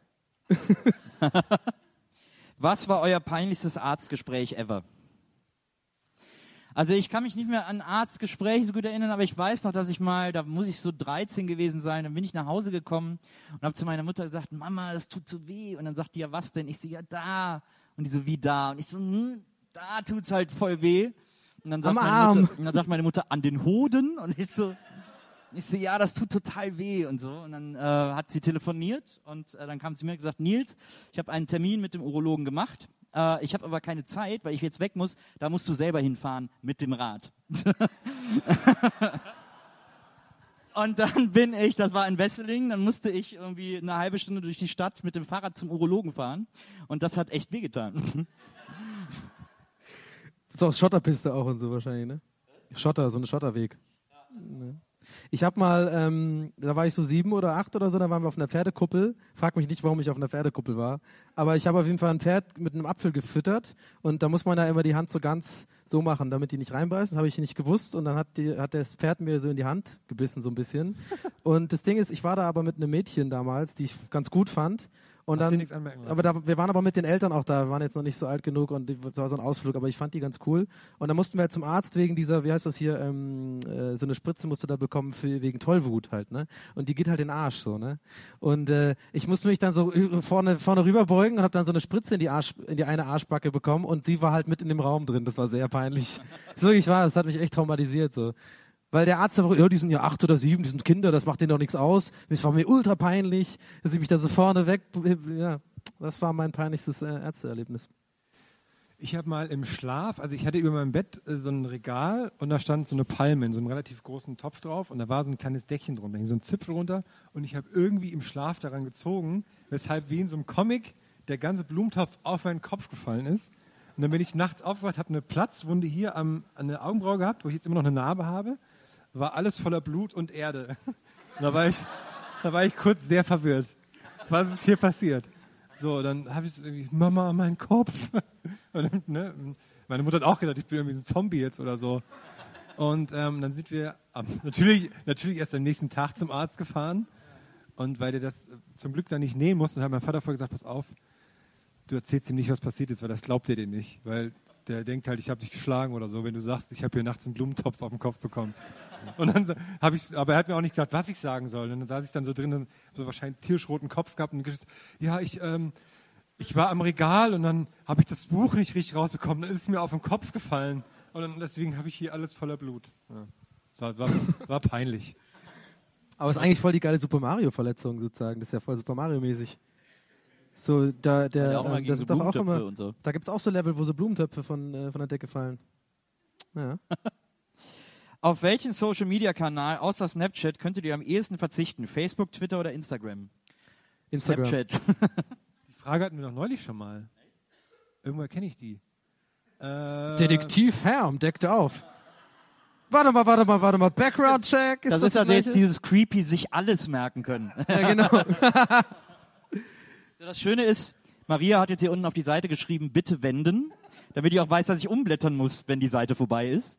Speaker 6: Was war euer peinlichstes Arztgespräch ever? Also ich kann mich nicht mehr an Arztgespräche so gut erinnern, aber ich weiß noch, dass ich mal, da muss ich so dreizehn gewesen sein, dann bin ich nach Hause gekommen und habe zu meiner Mutter gesagt, Mama, das tut so weh. Und dann sagt die, ja was denn? Ich so, ja da. Und die so, wie da? Und ich so, hm, da tut's halt voll weh. Und dann sagt,
Speaker 5: Am
Speaker 6: meine
Speaker 5: Arm.
Speaker 6: Mutter, und dann sagt meine Mutter, an den Hoden. Und ich so, ich so, ja, das tut total weh und so. Und dann äh, hat sie telefoniert und äh, dann kam sie mir und gesagt, Nils, ich habe einen Termin mit dem Urologen gemacht. Äh, ich habe aber keine Zeit, weil ich jetzt weg muss. Da musst du selber hinfahren mit dem Rad. Und dann bin ich, das war in Wesseling, dann musste ich irgendwie eine halbe Stunde durch die Stadt mit dem Fahrrad zum Urologen fahren. Und das hat echt wehgetan.
Speaker 5: Das ist auch Schotterpiste auch und so wahrscheinlich, ne? Schotter, so ein Schotterweg. Ne? Ich habe mal, ähm, da war ich so sieben oder acht oder so, da waren wir auf einer Pferdekuppel. Frag mich nicht, warum ich auf einer Pferdekuppel war. Aber ich habe auf jeden Fall ein Pferd mit einem Apfel gefüttert und da muss man ja immer die Hand so ganz so machen, damit die nicht reinbeißen. Das habe ich nicht gewusst und dann hat, die, hat das Pferd mir so in die Hand gebissen, so ein bisschen. Und das Ding ist, ich war da aber mit einem Mädchen damals, die ich ganz gut fand. Und
Speaker 7: Hast du
Speaker 5: dann,
Speaker 7: nichts anmerken lassen?
Speaker 5: aber da, wir waren aber mit den Eltern auch da, wir waren jetzt noch nicht so alt genug und das war so ein Ausflug, aber ich fand die ganz cool. Und dann mussten wir halt zum Arzt wegen dieser, wie heißt das hier, ähm, äh, so eine Spritze musste da bekommen für, wegen Tollwut halt, ne? Und die geht halt in den Arsch so, ne? Und äh, ich musste mich dann so vorne vorne rüberbeugen und habe dann so eine Spritze in die Arsch, in die eine Arschbacke bekommen und sie war halt mit in dem Raum drin. Das war sehr peinlich. So wirklich war, das hat mich echt traumatisiert so. Weil der Arzt einfach, ja, die sind ja acht oder sieben, die sind Kinder, das macht denen doch nichts aus. Das war mir ultra peinlich, dass ich mich da so vorne weg, ja, das war mein peinlichstes äh, Ärzteerlebnis.
Speaker 7: Ich habe mal im Schlaf, also ich hatte über meinem Bett äh, so ein Regal und da stand so eine Palme in so einem relativ großen Topf drauf und da war so ein kleines Deckchen drunter, da hing so ein Zipfel runter und ich habe irgendwie im Schlaf daran gezogen, weshalb wie in so einem Comic der ganze Blumentopf auf meinen Kopf gefallen ist. Und dann bin ich nachts aufgewacht, habe eine Platzwunde hier am, an der Augenbraue gehabt, wo ich jetzt immer noch eine Narbe habe. War alles voller Blut und Erde. Und da war ich, da war ich kurz sehr verwirrt. Was ist hier passiert? So, dann habe ich so irgendwie, Mama, mein Kopf. Und dann, ne, meine Mutter hat auch gedacht, ich bin irgendwie so ein Zombie jetzt oder so. Und ähm, dann sind wir am, natürlich, natürlich erst am nächsten Tag zum Arzt gefahren. Und weil der das zum Glück dann nicht nähen musste, hat mein Vater vorher gesagt, pass auf, du erzählst ihm nicht, was passiert ist, weil das glaubt er dir nicht. Weil der denkt halt, ich habe dich geschlagen oder so, wenn du sagst, ich habe hier nachts einen Blumentopf auf den Kopf bekommen. Und dann habe ich, aber er hat mir auch nicht gesagt, was ich sagen soll. Und dann saß ich dann so drin und so wahrscheinlich tierischroten Kopf gehabt und gesagt, ja, ich, ähm, ich war am Regal und dann habe ich das Buch nicht richtig rausbekommen. Dann ist es mir auf den Kopf gefallen und dann, deswegen habe ich hier alles voller Blut. Ja. Das war, war, war peinlich.
Speaker 5: Aber es ist eigentlich voll die geile Super Mario Verletzung sozusagen. Das ist ja voll Super Mario mäßig. So, da, der,
Speaker 6: ja, auch mal
Speaker 5: ähm,
Speaker 6: gegen
Speaker 5: das
Speaker 6: so
Speaker 5: sind doch auch
Speaker 6: Blumentöpfe
Speaker 5: immer,
Speaker 6: und so.
Speaker 5: Da gibt es auch so Level, wo so Blumentöpfe von, äh, von der Decke fallen. Ja.
Speaker 6: Auf welchen Social-Media-Kanal außer Snapchat könntet ihr am ehesten verzichten? Facebook, Twitter oder Instagram?
Speaker 5: Instagram.
Speaker 6: Snapchat.
Speaker 7: Die Frage hatten wir doch neulich schon mal. Irgendwoher kenne ich die. Äh,
Speaker 5: Detektiv Herm deckt auf. Warte mal, warte mal, warte mal. Background-Check. Ist
Speaker 6: Das,
Speaker 5: das
Speaker 6: ist also
Speaker 5: gleiche?
Speaker 6: jetzt dieses creepy, sich alles merken können.
Speaker 5: Ja, genau.
Speaker 6: Das Schöne ist, Maria hat jetzt hier unten auf die Seite geschrieben, bitte wenden, damit ich auch weiß, dass ich umblättern muss, wenn die Seite vorbei ist.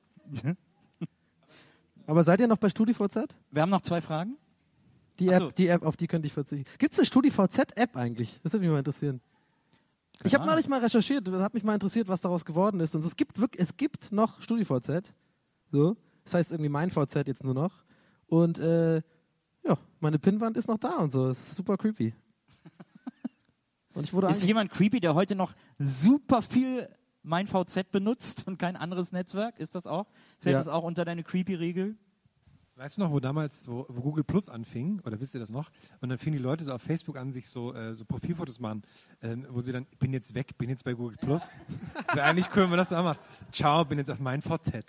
Speaker 5: Aber seid ihr noch bei StudiVZ?
Speaker 6: Wir haben noch zwei Fragen.
Speaker 5: Die
Speaker 6: Ach so.
Speaker 5: App, die App, auf die könnte ich verzichten. Gibt es eine StudiVZ-App eigentlich? Das würde mich mal interessieren. Ich habe
Speaker 6: Ahnung.
Speaker 5: neulich mal recherchiert, hat mich mal interessiert, was daraus geworden ist. Und es gibt wirklich, es gibt noch StudiVZ. So, das heißt irgendwie mein V Z jetzt nur noch. Und äh, ja, meine Pinnwand ist noch da und so. Das ist super creepy. Und ich wurde
Speaker 6: Ist jemand creepy, der heute noch super viel mein V Z benutzt und kein anderes Netzwerk? Ist das auch? Fällt
Speaker 5: Ja.
Speaker 6: das auch unter deine Creepy-Regel?
Speaker 7: Weißt du noch, wo damals, wo, wo Google Plus anfing, oder wisst ihr das noch? Und dann fingen die Leute so auf Facebook an, sich so, äh, so Profilfotos machen, ähm, wo sie dann, ich bin jetzt weg, bin jetzt bei Google Plus. Wäre eigentlich cool, wenn man das so macht. Ciao, bin jetzt auf mein V Z.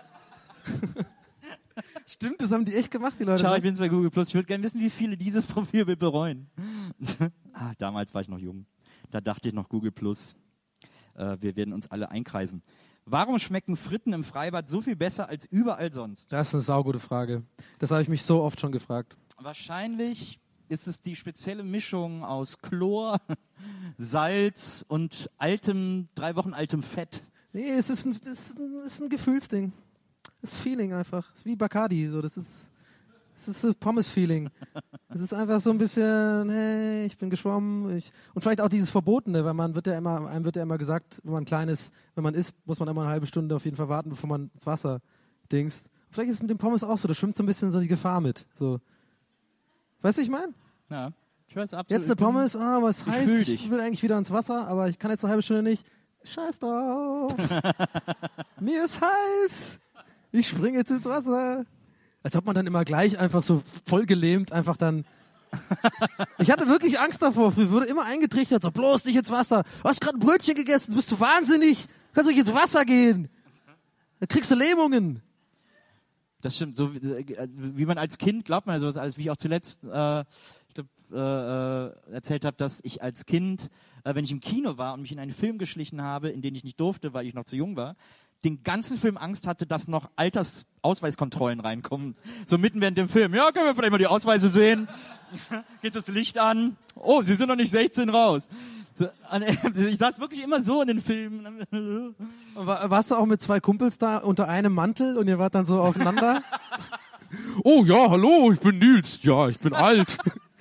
Speaker 5: Stimmt, das haben die echt gemacht, die Leute.
Speaker 6: Schau,
Speaker 5: ne?
Speaker 6: ich bin bei Google Plus. Ich würde gerne wissen, wie viele dieses Profilbild bereuen. ah, damals war ich noch jung. Da dachte ich noch Google Plus. Äh, wir werden uns alle einkreisen. Warum schmecken Fritten im Freibad so viel besser als überall sonst?
Speaker 5: Das ist eine saugute Frage. Das habe ich mich so oft schon gefragt.
Speaker 6: Wahrscheinlich ist es die spezielle Mischung aus Chlor, Salz und altem, drei Wochen altem Fett.
Speaker 5: Nee, es ist ein, es ist ein, es ist ein Gefühlsding. Das Feeling einfach. Es ist wie Bacardi. So. Das ist das ist das Pommes-Feeling. Es ist einfach so ein bisschen, hey, ich bin geschwommen. Ich, und vielleicht auch dieses Verbotene, weil man wird ja immer, einem wird ja immer gesagt, wenn man klein ist, wenn man isst, muss man immer eine halbe Stunde auf jeden Fall warten, bevor man ins Wasser dingst. Vielleicht ist es mit dem Pommes auch so, da schwimmt so ein bisschen so die Gefahr mit. So. Weißt du, ich meine?
Speaker 6: Ja, ich weiß absolut.
Speaker 5: Jetzt eine Pommes, ah, aber es
Speaker 6: ich
Speaker 5: heißt,
Speaker 6: fühl
Speaker 5: ich
Speaker 6: dich.
Speaker 5: will eigentlich wieder ins Wasser, aber ich kann jetzt eine halbe Stunde nicht. Scheiß drauf. Mir ist heiß. Ich springe jetzt ins Wasser. Als ob man dann immer gleich einfach so voll gelähmt einfach dann... Ich hatte wirklich Angst davor. Mir wurde immer eingetrichtert, so bloß nicht ins Wasser. Du hast gerade ein Brötchen gegessen, bist du wahnsinnig. Du kannst doch nicht ins Wasser gehen. Da kriegst du Lähmungen.
Speaker 6: Das stimmt. So wie, wie man als Kind glaubt man ja sowas alles, wie ich auch zuletzt äh, ich glaub, äh, erzählt habe, dass ich als Kind, äh, wenn ich im Kino war und mich in einen Film geschlichen habe, in den ich nicht durfte, weil ich noch zu jung war, den ganzen Film Angst hatte, dass noch Altersausweiskontrollen reinkommen. So mitten während dem Film. Ja, können wir vielleicht mal die Ausweise sehen? Geht das Licht an? Oh, Sie sind noch nicht sechzehn, raus. So, ich saß wirklich immer so in den Filmen.
Speaker 5: War, warst du auch mit zwei Kumpels da unter einem Mantel und ihr wart dann so aufeinander? Oh ja, hallo, ich bin Nils. Ja, ich bin alt.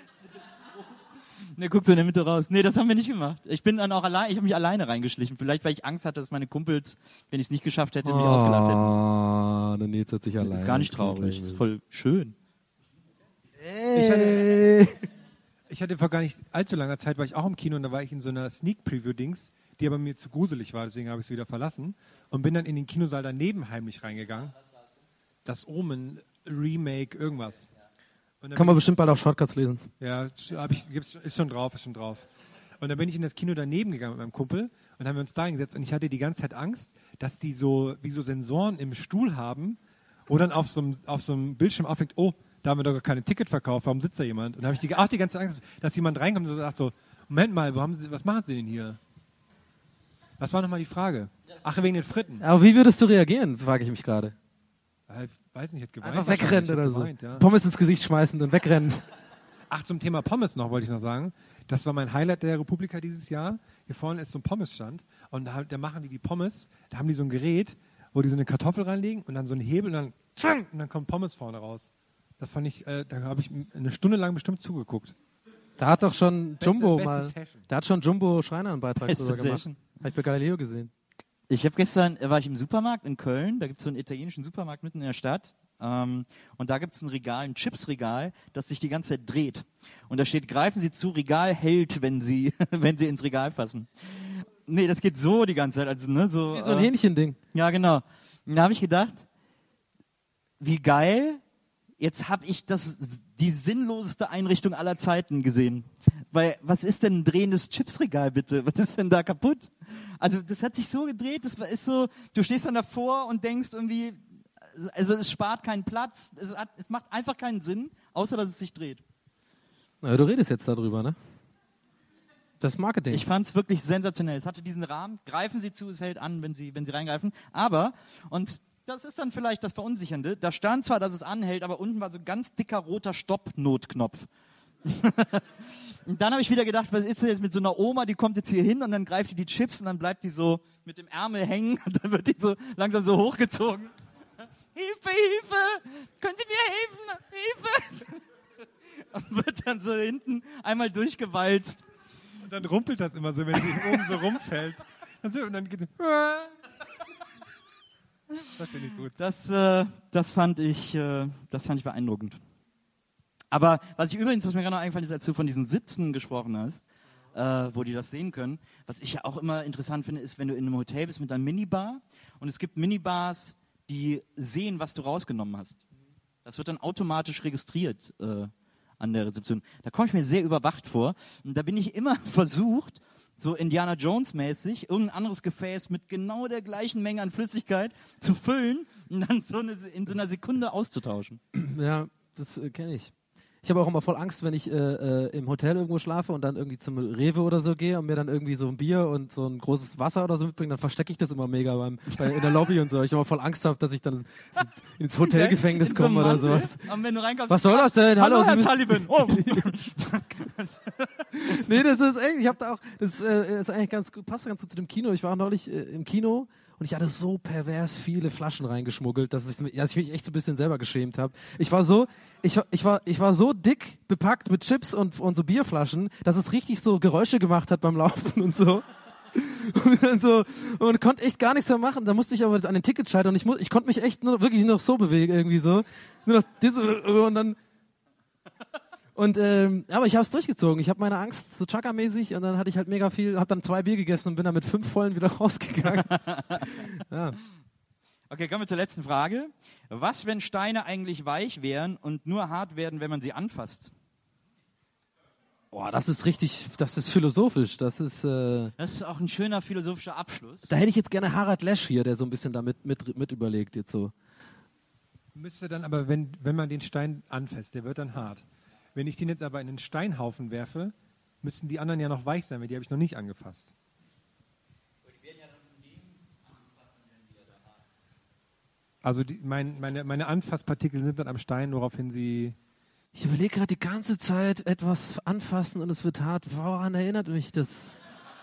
Speaker 6: Ne, guckt so in der Mitte raus. Nee, das haben wir nicht gemacht. Ich bin dann auch allein, ich habe mich alleine reingeschlichen. Vielleicht, weil ich Angst hatte, dass meine Kumpels, wenn ich es nicht geschafft hätte, mich
Speaker 5: oh,
Speaker 6: ausgelacht hätten.
Speaker 5: Ah, der Nils hat sich alleine.
Speaker 6: Ist gar nicht traurig. Ist voll schön.
Speaker 7: Ich hatte, ich hatte vor gar nicht allzu langer Zeit, war ich auch im Kino und da war ich in so einer Sneak-Preview-Dings, die aber mir zu gruselig war, deswegen habe ich sie wieder verlassen und bin dann in den Kinosaal daneben heimlich reingegangen. Das Omen, Remake, irgendwas.
Speaker 5: Kann man bestimmt bald auf Shortcuts lesen.
Speaker 7: Ja, hab ich, gibt's, ist schon drauf, ist schon drauf. Und dann bin ich in das Kino daneben gegangen mit meinem Kumpel und haben wir uns da hingesetzt und ich hatte die ganze Zeit Angst, dass die so wie so Sensoren im Stuhl haben, wo dann auf so einem, auf so einem Bildschirm aufhängt, oh, da haben wir doch gar keine Ticket verkauft, warum sitzt da jemand? Und da habe ich die, auch die ganze Zeit Angst, dass jemand reinkommt und so sagt so, Moment mal, wo haben Sie, was machen Sie denn hier? Was war nochmal die Frage? Ach, wegen den Fritten.
Speaker 5: Aber wie würdest du reagieren, frage ich mich gerade.
Speaker 7: Ich weiß nicht, ich hätte geweint.
Speaker 5: Einfach wegrennen oder
Speaker 7: geweint,
Speaker 5: so.
Speaker 7: Ja.
Speaker 5: Pommes ins Gesicht schmeißen und wegrennen.
Speaker 7: Ach, zum Thema Pommes noch wollte ich noch sagen. Das war mein Highlight der Republika dieses Jahr. Hier vorne ist so ein Pommesstand und da, da machen die die Pommes, da haben die so ein Gerät, wo die so eine Kartoffel reinlegen und dann so einen Hebel und dann, und dann kommt Pommes vorne raus. Das fand ich, äh, da habe ich eine Stunde lang bestimmt zugeguckt.
Speaker 5: Da hat doch schon
Speaker 7: Beste,
Speaker 5: Jumbo
Speaker 7: beste
Speaker 5: mal,
Speaker 7: Session.
Speaker 5: da hat schon Jumbo Schreiner einen Beitrag
Speaker 6: Beste
Speaker 5: drüber gemacht.
Speaker 6: Session.
Speaker 5: Habe ich bei Galileo gesehen.
Speaker 6: Ich habe gestern, äh, war ich im Supermarkt in Köln, da gibt es so einen italienischen Supermarkt mitten in der Stadt. Ähm, und da gibt es ein Regal, ein Chipsregal, das sich die ganze Zeit dreht. Und da steht, greifen Sie zu, Regal hält, wenn Sie, wenn Sie ins Regal fassen. Nee, das geht so die ganze Zeit. Also, ne, so,
Speaker 5: Wie so ein
Speaker 6: äh,
Speaker 5: Hähnchending.
Speaker 6: Ja, genau. Und da habe ich gedacht, wie geil, jetzt habe ich das, die sinnloseste Einrichtung aller Zeiten gesehen. Weil, was ist denn ein drehendes Chipsregal, bitte? Was ist denn da kaputt? Also, das hat sich so gedreht, das ist so, du stehst dann davor und denkst irgendwie, also es spart keinen Platz, es, hat, es macht einfach keinen Sinn, außer dass es sich dreht.
Speaker 5: Na, du redest jetzt darüber, ne? Das ist Marketing.
Speaker 6: Ich fand es wirklich sensationell. Es hatte diesen Rahmen, greifen Sie zu, es hält an, wenn Sie, wenn Sie reingreifen. Aber, und das ist dann vielleicht das Verunsichernde, da stand zwar, dass es anhält, aber unten war so ein ganz dicker roter Stopp-Notknopf. Und dann habe ich wieder gedacht, was ist denn jetzt mit so einer Oma, die kommt jetzt hier hin und dann greift die die Chips und dann bleibt die so mit dem Ärmel hängen und dann wird die so langsam so hochgezogen. Hilfe, Hilfe! Können Sie mir helfen? Hilfe! Und wird dann so hinten einmal durchgewalzt.
Speaker 7: Und dann rumpelt das immer so, wenn sie oben so rumfällt. Und dann geht es. Das finde ich gut.
Speaker 6: Das, äh, das fand ich, äh, das fand ich beeindruckend. Aber was ich übrigens, was mir gerade noch eingefallen ist, als du von diesen Sitzen gesprochen hast, äh, wo die das sehen können, was ich ja auch immer interessant finde, ist, wenn du in einem Hotel bist mit einer Minibar und es gibt Minibars, die sehen, was du rausgenommen hast. Das wird dann automatisch registriert äh, an der Rezeption. Da komme ich mir sehr überwacht vor. Und da bin ich immer versucht, so Indiana Jones mäßig, irgendein anderes Gefäß mit genau der gleichen Menge an Flüssigkeit zu füllen und dann so eine, in so einer Sekunde auszutauschen.
Speaker 5: Ja, das äh, kenne ich. Ich habe auch immer voll Angst, wenn ich äh, äh, im Hotel irgendwo schlafe und dann irgendwie zum Rewe oder so gehe und mir dann irgendwie so ein Bier und so ein großes Wasser oder so mitbringe, dann verstecke ich das immer mega beim, bei, in der Lobby und so. Ich immer voll Angst habe, dass ich dann so ins Hotelgefängnis komme oder sowas.
Speaker 6: Und wenn du reinkommst,
Speaker 5: was soll das denn?
Speaker 6: Hallo,
Speaker 5: Hallo
Speaker 6: Herr
Speaker 5: Sie
Speaker 6: Sullivan. Oh.
Speaker 5: Nee, das ist echt, ich habe da auch, das äh, ist eigentlich ganz gut, passt ganz gut zu dem Kino. Ich war neulich äh, im Kino und ich hatte so pervers viele Flaschen reingeschmuggelt, dass ich, dass ich mich echt so ein bisschen selber geschämt habe. Ich war so, ich, ich, war, ich war so dick bepackt mit Chips und, und so Bierflaschen, dass es richtig so Geräusche gemacht hat beim Laufen und so. Und dann so, und konnte echt gar nichts mehr machen. Da musste ich aber an den Ticket scheitern und ich, muss, ich konnte mich echt nur wirklich noch so bewegen irgendwie so. Nur noch diese, und dann... Und ähm, aber ich habe es durchgezogen. Ich habe meine Angst so Chaka-mäßig und dann hatte ich halt mega viel, habe dann zwei Bier gegessen und bin dann mit fünf vollen wieder rausgegangen. Ja.
Speaker 6: Okay, kommen wir zur letzten Frage. Was, wenn Steine eigentlich weich wären und nur hart werden, wenn man sie anfasst?
Speaker 5: Boah, das ist richtig, das ist philosophisch. Das ist. Äh,
Speaker 6: das ist auch ein schöner philosophischer Abschluss.
Speaker 5: Da hätte ich jetzt gerne Harald Lesch hier, der so ein bisschen damit mit, mit überlegt jetzt so.
Speaker 7: Müsste dann aber, wenn, wenn man den Stein anfasst, der wird dann hart. Wenn ich den jetzt aber in einen Steinhaufen werfe, müssten die anderen ja noch weich sein, weil die habe ich noch nicht angefasst. Also die, mein, meine, meine Anfasspartikel sind dann am Stein, woraufhin sie...
Speaker 5: Ich überlege gerade die ganze Zeit etwas anfassen und es wird hart. Woran erinnert mich das?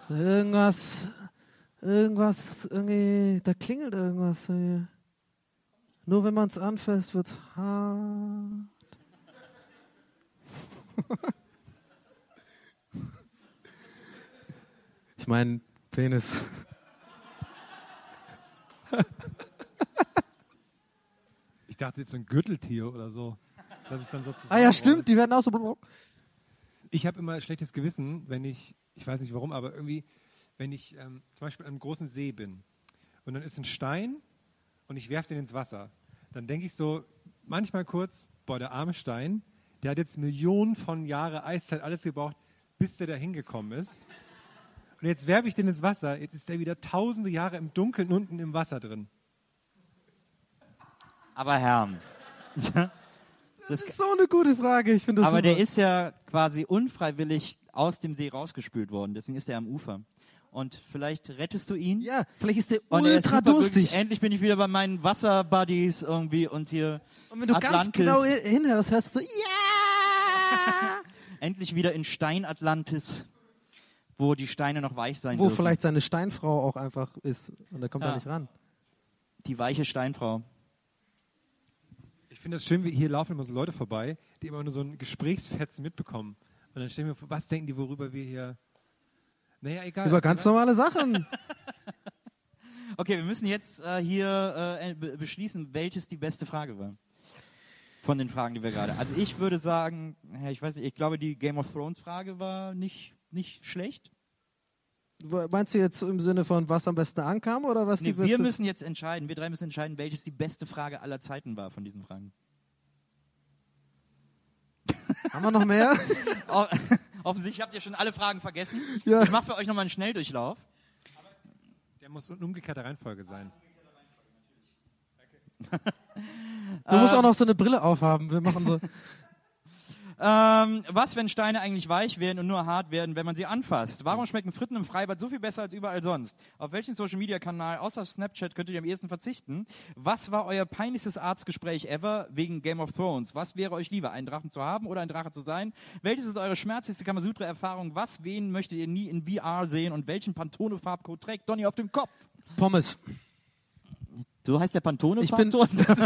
Speaker 5: Irgendwas, irgendwas, irgendwie, da klingelt irgendwas. Irgendwie. Nur wenn man es anfasst, wird es hart. Ich meine, Penis.
Speaker 7: Ich dachte jetzt so ein Gürteltier oder so. Dass ich dann so
Speaker 5: Ah ja, stimmt, die werden auch so...
Speaker 7: Ich habe immer schlechtes Gewissen, wenn ich, ich weiß nicht warum, aber irgendwie, wenn ich ähm, zum Beispiel an einem großen See bin und dann ist ein Stein und ich werfe den ins Wasser, dann denke ich so manchmal kurz, boah, der arme Stein, der hat jetzt Millionen von Jahre Eiszeit alles gebraucht, bis der da hingekommen ist. Und jetzt werfe ich den ins Wasser, jetzt ist der wieder tausende Jahre im Dunkeln unten im Wasser drin.
Speaker 6: Aber Herr,
Speaker 5: das, das ist so eine gute Frage. Ich finde das
Speaker 6: aber
Speaker 5: super.
Speaker 6: der ist ja quasi unfreiwillig aus dem See rausgespült worden, deswegen ist er am Ufer. Und vielleicht rettest du ihn.
Speaker 5: Ja, vielleicht ist der
Speaker 6: und er ist
Speaker 5: ultra
Speaker 6: super
Speaker 5: durstig.
Speaker 6: Wirklich, endlich bin ich wieder bei meinen Wasserbuddies irgendwie und hier
Speaker 5: Und wenn du
Speaker 6: Atlantis.
Speaker 5: ganz genau hinhörst, hörst du so, ja!
Speaker 6: Endlich wieder in Stein-Atlantis, wo die Steine noch weich sein
Speaker 5: Wo
Speaker 6: dürfen.
Speaker 5: vielleicht seine Steinfrau auch einfach ist und er kommt
Speaker 6: Ja.
Speaker 5: da nicht ran.
Speaker 6: Die weiche Steinfrau.
Speaker 7: Ich finde das schön, wie hier laufen immer so Leute vorbei, die immer nur so ein Gesprächsfetzen mitbekommen. Und dann stellen wir vor, was denken die, worüber wir hier... Naja, egal.
Speaker 5: Über ganz normale Sachen.
Speaker 6: Okay, wir müssen jetzt äh, hier äh, be- beschließen, welches die beste Frage war. Von den Fragen, die wir gerade... Also ich würde sagen, ja, ich weiß nicht, ich glaube, die Game of Thrones Frage war nicht, nicht schlecht.
Speaker 5: Meinst du jetzt im Sinne von, was am besten ankam oder was
Speaker 6: Nee,
Speaker 5: die beste...
Speaker 6: wir müssen jetzt entscheiden, wir drei müssen entscheiden, welches die beste Frage aller Zeiten war von diesen Fragen.
Speaker 5: Haben wir noch mehr?
Speaker 6: O- Offensichtlich habt ihr schon alle Fragen vergessen.
Speaker 5: Ja.
Speaker 6: Ich mache für euch nochmal einen Schnelldurchlauf.
Speaker 7: Der muss in umgekehrter Reihenfolge sein.
Speaker 5: Du musst auch noch so eine Brille aufhaben. Wir machen so...
Speaker 6: Ähm, was, wenn Steine eigentlich weich werden und nur hart werden, wenn man sie anfasst? Warum schmecken Fritten im Freibad so viel besser als überall sonst? Auf welchen Social-Media-Kanal außer Snapchat könntet ihr am ehesten verzichten? Was war euer peinlichstes Arztgespräch ever wegen Game of Thrones? Was wäre euch lieber, einen Drachen zu haben oder ein Drache zu sein? Welches ist eure schmerzlichste Kamasutra-Erfahrung? Was, wen möchtet ihr nie in V R sehen? Und welchen Pantone-Farbcode trägt Donny auf dem Kopf?
Speaker 5: Pommes.
Speaker 6: So heißt der Pantone?
Speaker 5: Ich bin...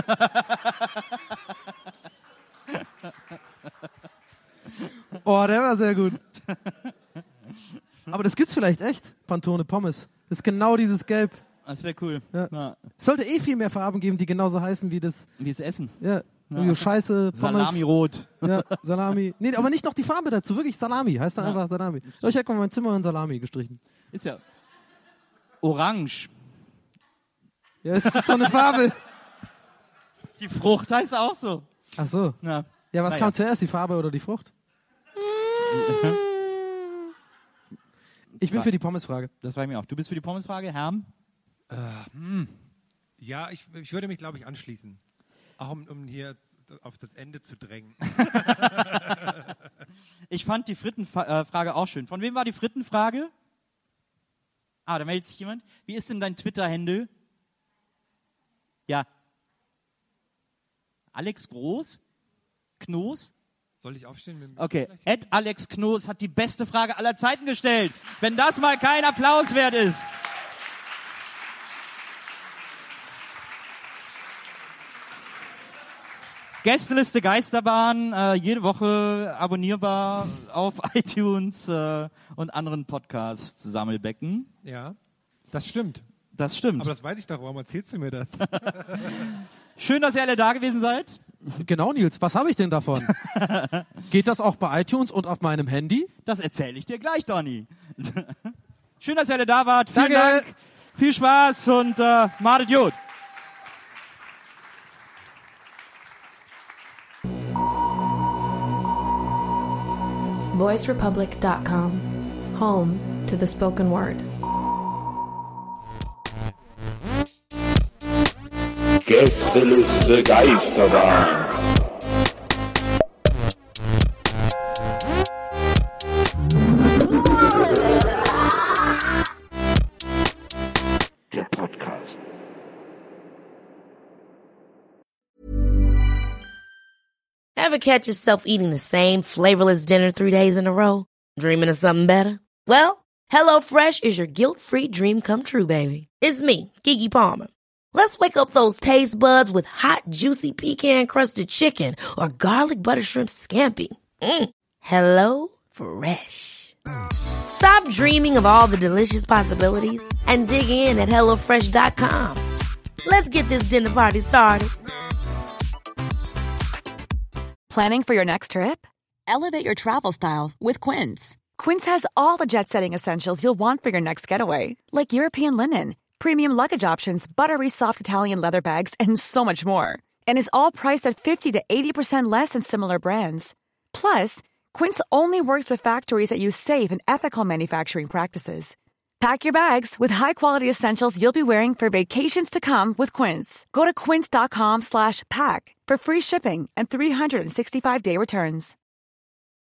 Speaker 5: Oh, der war sehr gut. Aber das gibt's vielleicht echt, Pantone Pommes. Das ist genau dieses Gelb.
Speaker 6: Das wäre cool.
Speaker 5: Ja.
Speaker 6: Ja.
Speaker 5: Es sollte eh viel mehr Farben geben, die genauso heißen wie das.
Speaker 6: Wie es Essen.
Speaker 5: Ja, ja. Scheiße, Pommes.
Speaker 6: Salami-rot.
Speaker 5: Ja, Salami. Nee, aber nicht noch die Farbe dazu, wirklich Salami. Heißt dann
Speaker 6: Ja.
Speaker 5: einfach Salami. So, ich hätte mal mein Zimmer in Salami gestrichen.
Speaker 6: Ist ja orange.
Speaker 5: Ja, es ist so eine Farbe.
Speaker 6: Die Frucht heißt auch so.
Speaker 5: Ach so.
Speaker 6: Na,
Speaker 5: Ja, was
Speaker 6: naja.
Speaker 5: kam zuerst, die Farbe oder die Frucht? Ich bin für die Pommesfrage.
Speaker 6: Das war mir auch. Du bist für die Pommesfrage, Herm?
Speaker 7: Ja, ich, ich würde mich, glaube ich, anschließen. Auch um, um hier auf das Ende zu drängen.
Speaker 6: Ich fand die Frittenfrage auch schön. Von wem war die Frittenfrage? Ah, da meldet sich jemand. Wie ist denn dein Twitter-Handle? Ja. Alex Groß? Knoß?
Speaker 7: Soll ich aufstehen? Mit dem
Speaker 6: Okay.
Speaker 7: Mikro
Speaker 6: Ed Alex Knoß hat die beste Frage aller Zeiten gestellt. Wenn das mal kein Applaus wert ist. Gästeliste Geisterbahn, äh, jede Woche abonnierbar auf iTunes äh, und anderen Podcast-Sammelbecken.
Speaker 7: Ja, das stimmt.
Speaker 6: Das stimmt.
Speaker 7: Aber das weiß ich doch. Warum erzählst du mir das?
Speaker 6: Schön, dass ihr alle da gewesen seid.
Speaker 5: Genau, Nils. Was habe ich denn davon? Geht das auch bei iTunes und auf meinem Handy?
Speaker 6: Das erzähle ich dir gleich, Donny. Schön, dass ihr alle da wart. Vielen
Speaker 5: Danke.
Speaker 6: Dank. Viel Spaß und äh, macht gut.
Speaker 8: voice republic dot com, home to the spoken word.
Speaker 4: Gästeliste Geisterbahn. Der Podcast.
Speaker 9: Ever catch yourself eating the same flavorless dinner three days in a row? Dreaming of something better? Well, HelloFresh is your guilt-free dream come true, baby. It's me, Keke Palmer. Let's wake up those taste buds with hot, juicy pecan-crusted chicken or garlic butter shrimp scampi. Mm. Hello Fresh. Stop dreaming of all the delicious possibilities and dig in at hello fresh dot com. Let's get this dinner party started.
Speaker 10: Planning for your next trip? Elevate your travel style with Quince. Quince has all the jet-setting essentials you'll want for your next getaway, like European linen, premium luggage options, buttery soft Italian leather bags, and so much more. And is all priced at fifty to eighty percent less than similar brands. Plus, Quince only works with factories that use safe and ethical manufacturing practices. Pack your bags with high-quality essentials you'll be wearing for vacations to come with Quince. Go to quince dot com slash pack for free shipping and three sixty-five day returns.